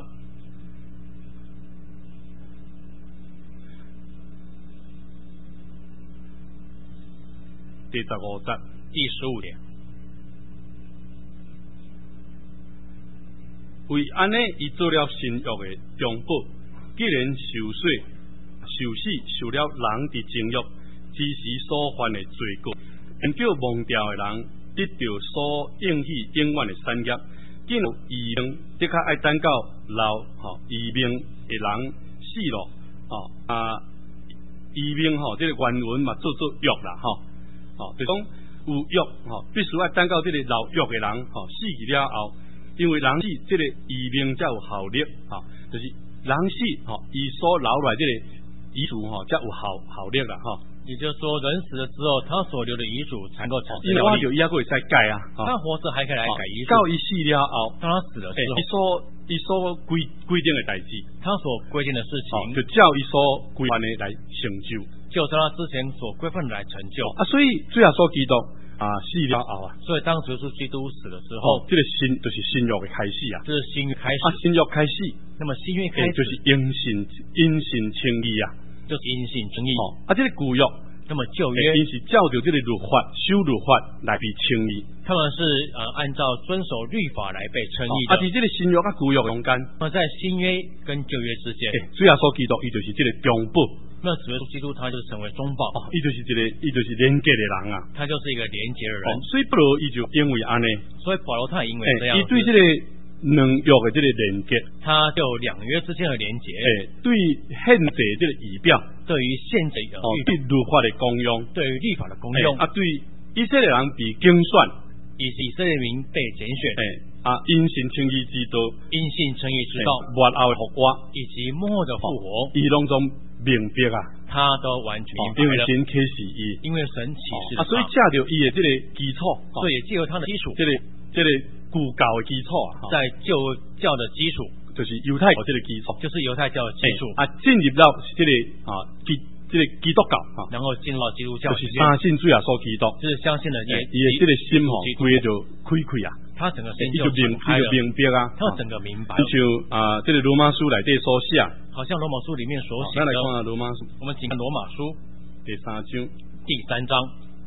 第15节， 第15节。 为安尼，伊做了新约的中保，既然受死、受了人伫情欲之时所犯的罪过，便叫忘掉的人得到所应许永远的产业。见有异命，的确爱等到老异命的人死咯，异命这个原文嘛做约啦，就讲有约必须要等到这个老约的人死去了后。因为人死，这个遗命才有效力，就是人死，伊所留来这个遗嘱，才有效力啦， 也就是说，人死了之后，他所留的遗嘱才能够产生效力。 因为我就以后可以再改啊， 他活着还可以来改遗嘱。 到伊死了后， 当他死了之后， 伊所规定的代志， 他所规定的事情， 就照伊所规范的来成就， 就照他之前所规范的来成就。 所以主耶稣基督。死了后所以当耶稣基督死了之后， 这个新就是新约的开始啊， 这是新约开始。 新约开始， 那么新约开始就是因信称义啊， 就是因信称义。 这个旧约， 那么旧约， 因是照着这个律法、修律法来被称义。 他们是按照遵守律法来被称义的。 在这个新约跟旧约中间， 那么在新约跟旧约之间， 主耶稣基督伊就是这个中保。 那主耶稣基督他就是成为中保， 伊就是连结的人啊， 他就是一个连结的人。 所以保罗伊就因为安尼， 所以保罗他也因为这样， 伊对这个两约的这个连结， 他就两约之间的连结， 对宪制这个仪表， 对于宪制对律法的功用， 对于律法的功用， 对以色列人被竞选， 以色列民被拣选， 因信称义之道， 因信称义之道， 末后的复活， 以及末后的复活， 伊拢总明白啊， 他都完全明白了， 因为神启示伊， 因为神启示所以借着伊的这个基础， 所以也借由他的基础， 这个旧教的基础啊， 在旧教的基础， 就是犹太教这个基础， 就是犹太教的基础进入到这个这个基督教然后进入到基督教， 就是相信主耶稣基督， 就是相信了伊的这个心规就开啊。 他整个心就明白啊， 他整个明白。 就像这个罗马书来这所写， 好像罗马书里面所写的。来看罗马书， 我们请看罗马书第3章， 第3章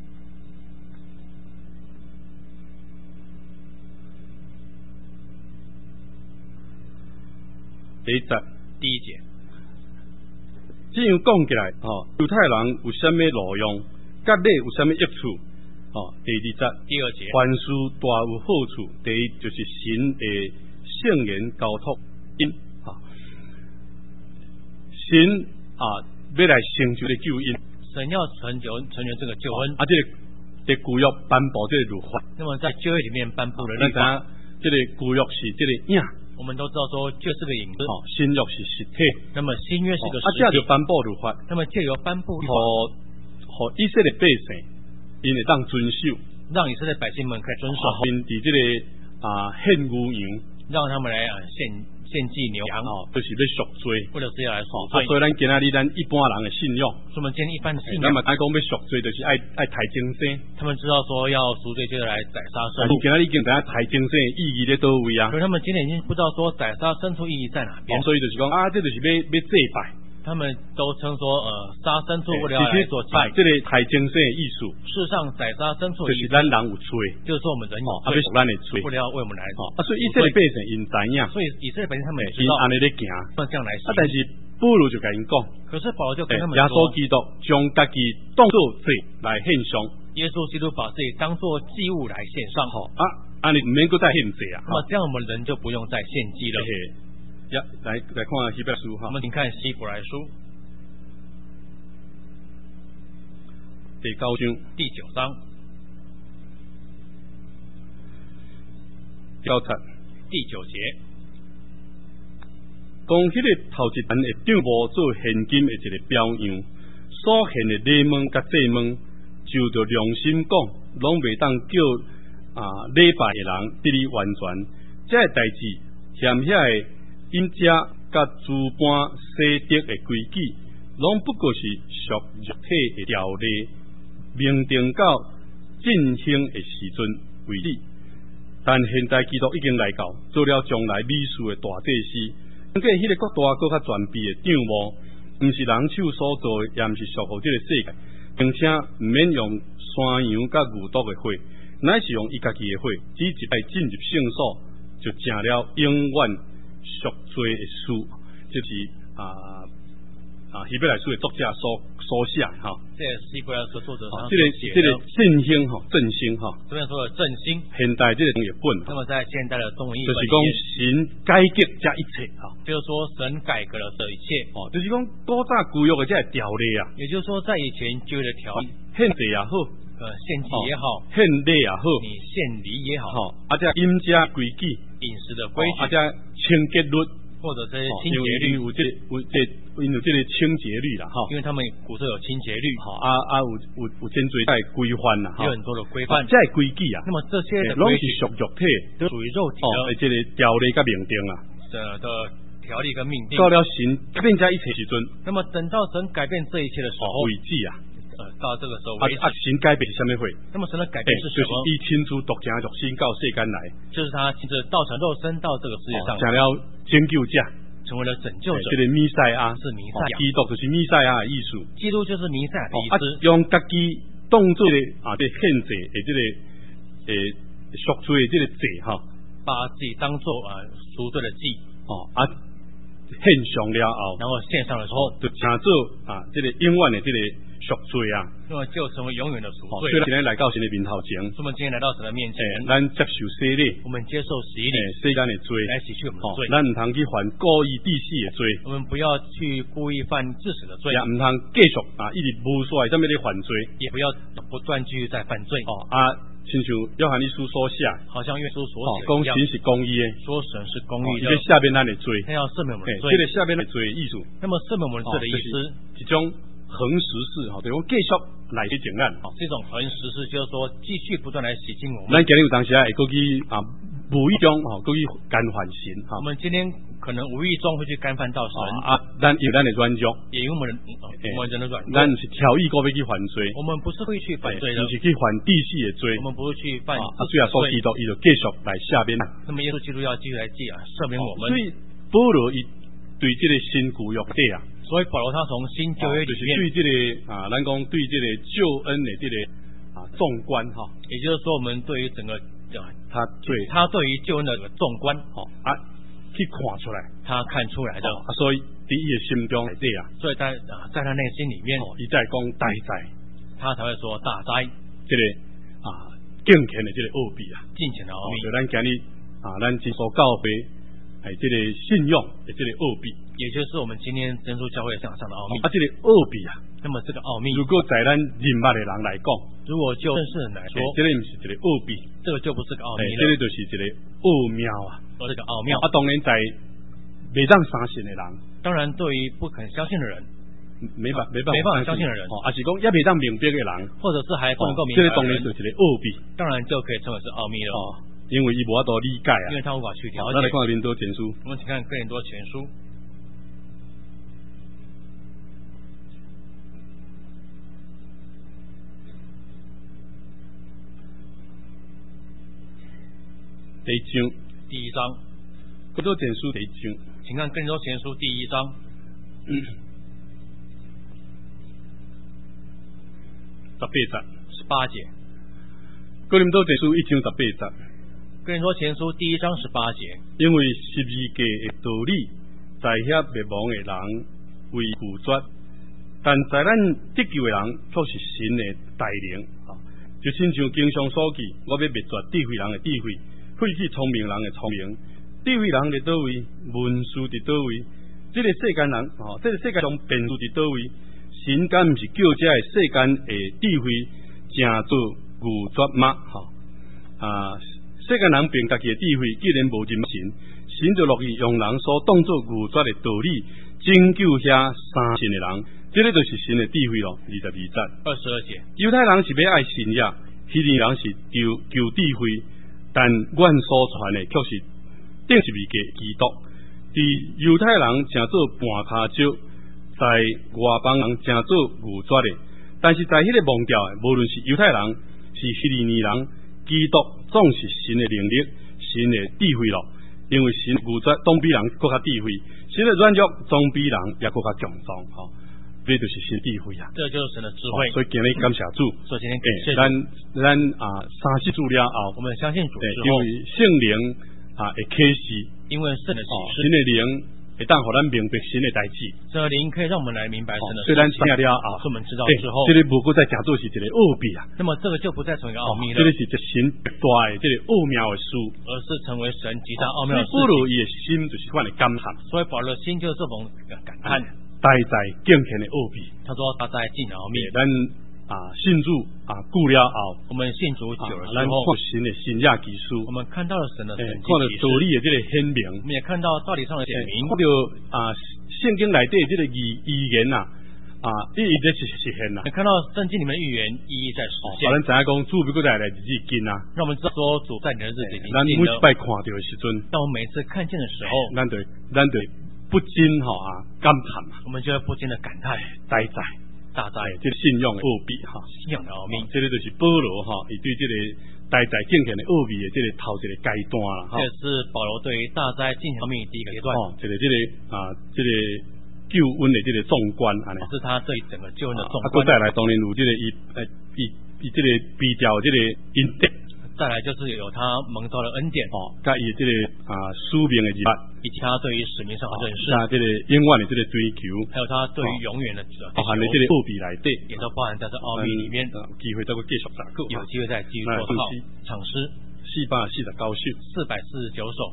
第1节， 第1节。 这样讲起来，犹太人有什么路用，甲你有什么益处？第2节，凡事大有好处。第一就是神的圣言交托因，神要来成就的救恩， 神要成全这个救恩。 这个旧约颁布这个律法， 那么在旧约里面颁布的律法， 这个旧约是这个影。 我们都知道说，就是个影子。 新约是实体，那么新约是个实体。 就颁布律法， 那么借由颁布律法， 和以色列百姓。因会当遵守， 让以色列百姓们可以遵守。 因伫这个献牛羊， 让他们来献祭牛羊， 就是要赎罪， 或者是要来赎罪。 所以咱今仔日咱一般人的信仰， 所以我们今天一般的信仰， 咱嘛讲要赎罪，就是爱抬精神。 他们知道说要赎罪，就来宰杀牲畜。 今仔日已经知影抬精神的意义在倒位啊？ 可是他们今天已经不知道说宰杀牲畜意义在哪边。 所以就是讲这就是要祭拜。 他们都称说，杀牲畜为了来做祭拜， 这个太精神的意思。 事实上，宰杀牲畜就是咱人有罪， 就是说我们人有罪， 咱的罪， 为了为我们来所以以色列百姓因知影， 所以以色列百姓他们也知道， 安尼咧行， 这样来行。 但是保罗就跟因讲， 可是保罗就跟他们说， 耶稣基督将家己当作祭来献上， 耶稣基督把自己当作祭物来献上， 安尼唔免搁再献祭啊。 那么这样我们人就不用再献祭了。 来看希伯来书， 我们请看希伯来书。 第9章， 第9章第9节， 当迄个头一坛会丈无做现金的一个表样，所献的礼物甲祭物，就着良心讲，拢袂当叫礼拜的人得以完全。这个代志嫌遐个饮食甲诸般洗涤的规矩，拢不过是属肉体的条例。明定到进行的时阵为止，但现在基督已经来到，做了将来美事的大祭司。根据迄个国大搁较全备的账目，毋是人手所做的，也毋是属乎这个世界，并且毋免用山羊甲牛犊的血，乃是用伊家己的血，只一来进入圣所， 就成了永远赎罪的书，就是希伯来书的作者所写哈。 这也是希伯来书作者这个振兴振兴这边说的振兴， 现代这个中译本， 那么在现代的中文译本就是讲神改革这一切就是说神改革了这一切就是讲古早旧约的这条例啊， 也就是说在以前旧约的条例， 献祭也好， 献祭也好， 献礼也好， 你献礼也好， 这饮食规矩、 饮食的规矩， 这清洁律， 或者这些清洁律， 有这个清洁律啦因为他们古时候有清洁律， 有真多在规范啦， 有很多的规范， 这规矩啊， 那么这些的规矩属肉体， 都属于肉体的， 这个条例跟命定啊的条例跟命定。 到了神改变这一切时阵， 那么等到神改变这一切的时候为止啊。 到这个时候为止， 神改变什么会？ 那么神的改变是什么？ 就是他亲自独家肉身到世间来， 就是他亲自道成肉身到这个世界上， 成了拯救者， 成为了拯救者。 这个弥赛亚是弥赛亚， 基督就是弥赛亚的意思。 基督就是弥赛亚的意思。 用自己当做的这献祭的这个赎罪的这个祭把自己当做赎罪的祭献上了后， 然后献上的时候， 就成做这个永远的这个赎罪啊， 那么就成为永远的赎罪。 所以今天来到神的面头前， 我们今天来到神的面前， 咱接受洗礼， 我们接受洗礼， 世间的罪来洗去我们的罪。 咱唔通去犯故意致死的罪， 我们不要去故意犯致死的罪， 也唔通继续一直无所谓这么的犯罪， 也不要不断继续在犯罪。 亲像约翰一书所写， 好像约书所写讲神是公义的， 说神是公义的， 这下面咱的罪， 他要赦免我们的罪。 这个下面的罪的意思， 那么赦免我们的罪的意思， 一种恒实事对，我继续来去警案， 这种恒实事就是说继续不断来洗净我们。 咱今日有当时会过去无意中过去干犯神我们今天可能无意中会去干犯到神咱有咱的软弱， 也因为我们人的软弱， 咱是挑意过要去犯罪， 我们不是会去犯罪的， 是去犯地势的罪， 我们不会去犯罪所基督伊就继续来下边。 那么耶稣基督要继续来赦免我们。 所以保罗伊对这个新旧约底所以保罗他从新旧约里面对这个咱讲对这个救恩的这个纵观也就是说我们对于整个他对于救恩的纵观去看出来， 他看出来的所以在伊的心中内底所以在他内心里面伊在讲大哉， 他才会说大哉， 这个敬虔的这个奥秘敬虔的奥秘， 就咱今日咱基督教会这个信仰的这个奥秘， 也就是我们今天真主教会上的奥秘这个奥秘那么这个奥秘， 如果在咱人物的人来讲， 如果就正式人来说， 这个不是一个奥秘， 这个就不是个奥秘了， 这个就是一个奥妙这个奥妙当然在未当相信的人， 当然对于不肯相信的人， 没办法相信的人， 还是讲也未当明白的人， 或者是还不能够明白的人， 这个当然就是一个奥秘， 当然就可以称为是奥秘了因为伊无法度理解因为他无法去了解。 咱来看哥林多前书， 我们请看哥林多前书第一章， 哥林多前书第一章， 请看哥林多前书第一章18节。 哥林多前书1章18节。 哥林多前书第一章18节。 因为十字架的道理，在遐灭亡的人为拒绝，但在咱得救的人却是神的大能就亲像经上所记，我要灭绝智慧人的智慧，废去聪明人的聪明。智慧人在倒位，文士在倒位，这个世间人这个世界中辩士在倒位，神敢不是叫这个世间的智慧正做拒绝吗？世间人凭家己的智慧，既然无认神，神就乐意用人所当作拒绝的道理，拯救遐相信的人。这个就是神的智慧咯。 22节。 犹太人是要爱信仰，希腊人是求智慧，但阮所传的却是顶十字架基督。伫犹太人正做半骹石，在外邦人正做牛舌的，但是在迄个蒙调的，无论是犹太人是希利尼人，基督总是神的能力，神的智慧咯。因为神牛舌总比人更加智慧，神的软弱总比人也更加强壮。这就是神的智慧这就是神的智慧。 所以今天感谢主， 所以今天感谢主。 咱相信主了后， 我们相信主之后， 因为圣灵会启示， 因为神的启示， 神的灵会当互咱明白神的代志。 这灵可以让我们来明白神的事。 虽然听了我们知道之后， 这个无过再讲做是一个奥秘啊。 那么这个就不再成为一个奥秘了。 这个是一神大的这个奥妙的事， 而是成为神极大奥妙的事。 保罗伊的心就是款的感叹， 所以保罗的心就是这种感叹。 大在敬虔的奥秘， 他说大在敬虔奥秘。 咱信主久了后， 我们信主久了之后， 咱看神的神迹奇事， 我们看到了神的神迹看到道理的这个显明， 我们也看到道理上的显明， 看到圣经内底这个预言一直在实现呐。 看到圣经里面的预言一一在实现。 咱知影讲主要再来日子近啊， 让我们知道说主在你的日子已经近了。 咱每一摆看到的时阵， 当我们每次看见的时候， 咱对不禁感叹嘛， 我们就会不禁的感叹大在这个信仰的奥秘信仰的奥秘， 这个就是保罗伊对这个大在敬虔的奥秘的这个头一个阶段啦。 这是保罗对于大在敬虔奥秘第一个阶段。 这个救恩的这个壮观是他对整个救恩的壮观。 再来当然有这个以这个比较这个恩典。 再来就是有他蒙召的恩典加以这个使命的日子， 以及他对于使命上的认识， 这个永远的这个追求， 还有他对于永远的包含在这个奥秘内底， 也都包含在这奥秘里面。 有机会再继续查课， 有机会再继续做唱诗 449首 ，449首。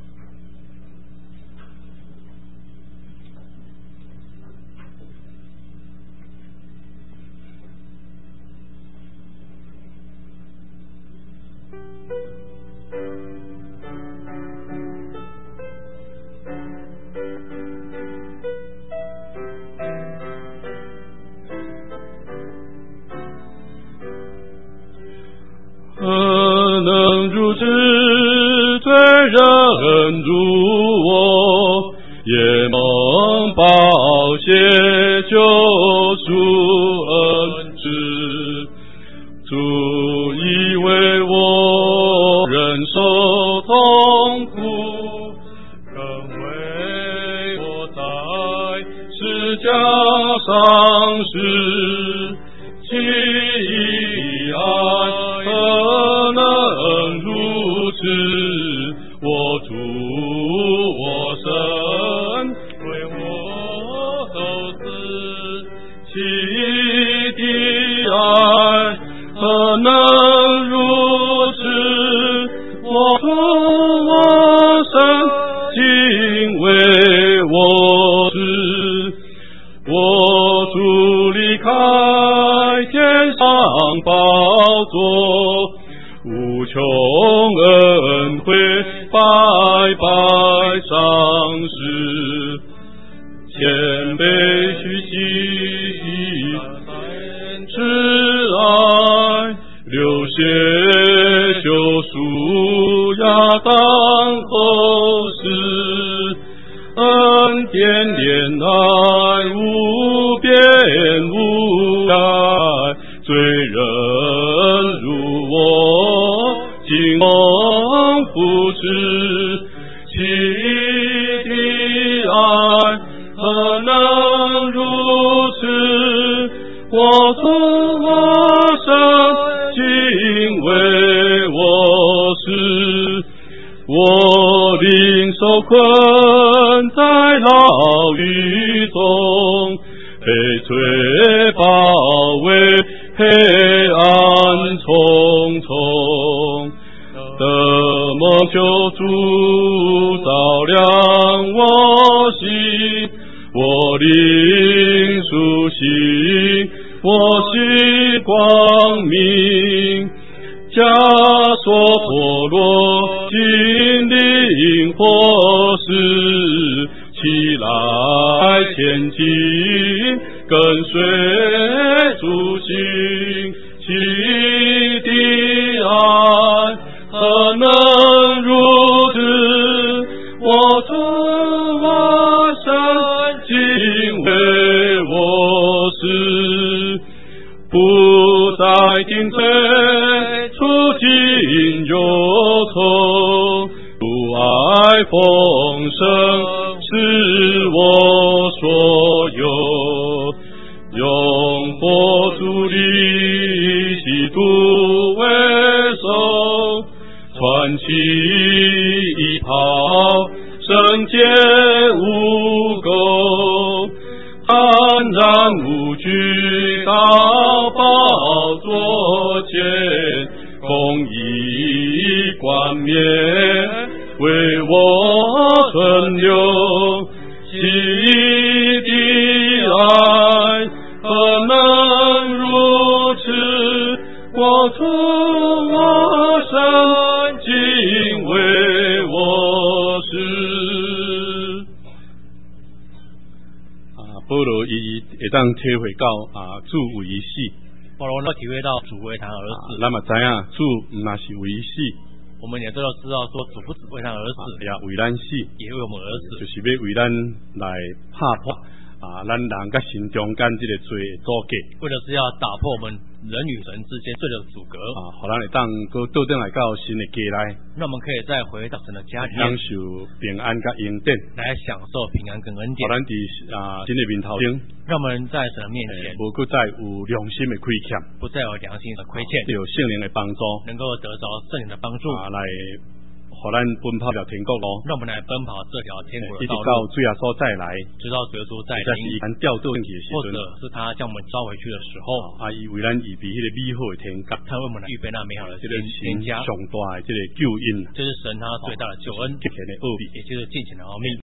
何能如此对人如我，也蒙宝血救赎恩赐，主已为我忍受痛苦，更为我在十架上死，其爱何能如此？我主我神为我受死，其的爱何能如此？我主我神竟为我死，我主离开天上宝座，无穷恩惠白白赏识，谦卑屈膝慈爱，流血救赎亚当后世，恩典怜爱无边无涯，罪人如我今蒙扶持，其的爱何能如此？我主我神竟为我死，我灵受困在牢狱中，被罪包围，黑暗重重，得蒙救主照亮我心，我灵苏醒，我心光明，枷锁脱落，心灵活施，起来前进，跟随主行，其的爱何能如此？我主我神竟为我死，不再定罪，处境忧愁，主爱丰盛是我所有，用佛主力喜度为首，传奇一袍，圣洁无垢，安然无惧到宝座前，公义冠冕为我存留，奇异的爱何能如此？我从我神经为我事。 保罗伊会当体会到主为死， 保罗能体会到主为他而死。 咱嘛知影主毋那是为死， 我们也都要知道说主不只为他而死， 也为咱死， 也为我们而死， 就是要为咱来拍破咱人甲神中间这个罪的阻隔， 为的是要打破我们人与神之间罪的阻隔互咱会当搁倒转来到神的家内， 让我们可以再回到神的家里面， 享受平安甲恩典， 来享受平安跟恩典。 互咱伫神的面头前， 让我们在神的面前， 无搁再有良心的亏欠， 不再有良心的亏欠， 有圣灵的帮助， 能够得着圣灵的帮助来互咱奔跑条天国路， 让我们来奔跑这条天国的道路， 一直到主耶稣再来， 直到主耶稣再临， 调倒去的时或者是他将我们召回去的时候， 伊为咱预备迄个美好的天国， 他为我们预备那美好的天家， 上大的这个救恩， 这是神他最大的救恩， 敬虔的奥秘， 也就是敬虔的奥秘。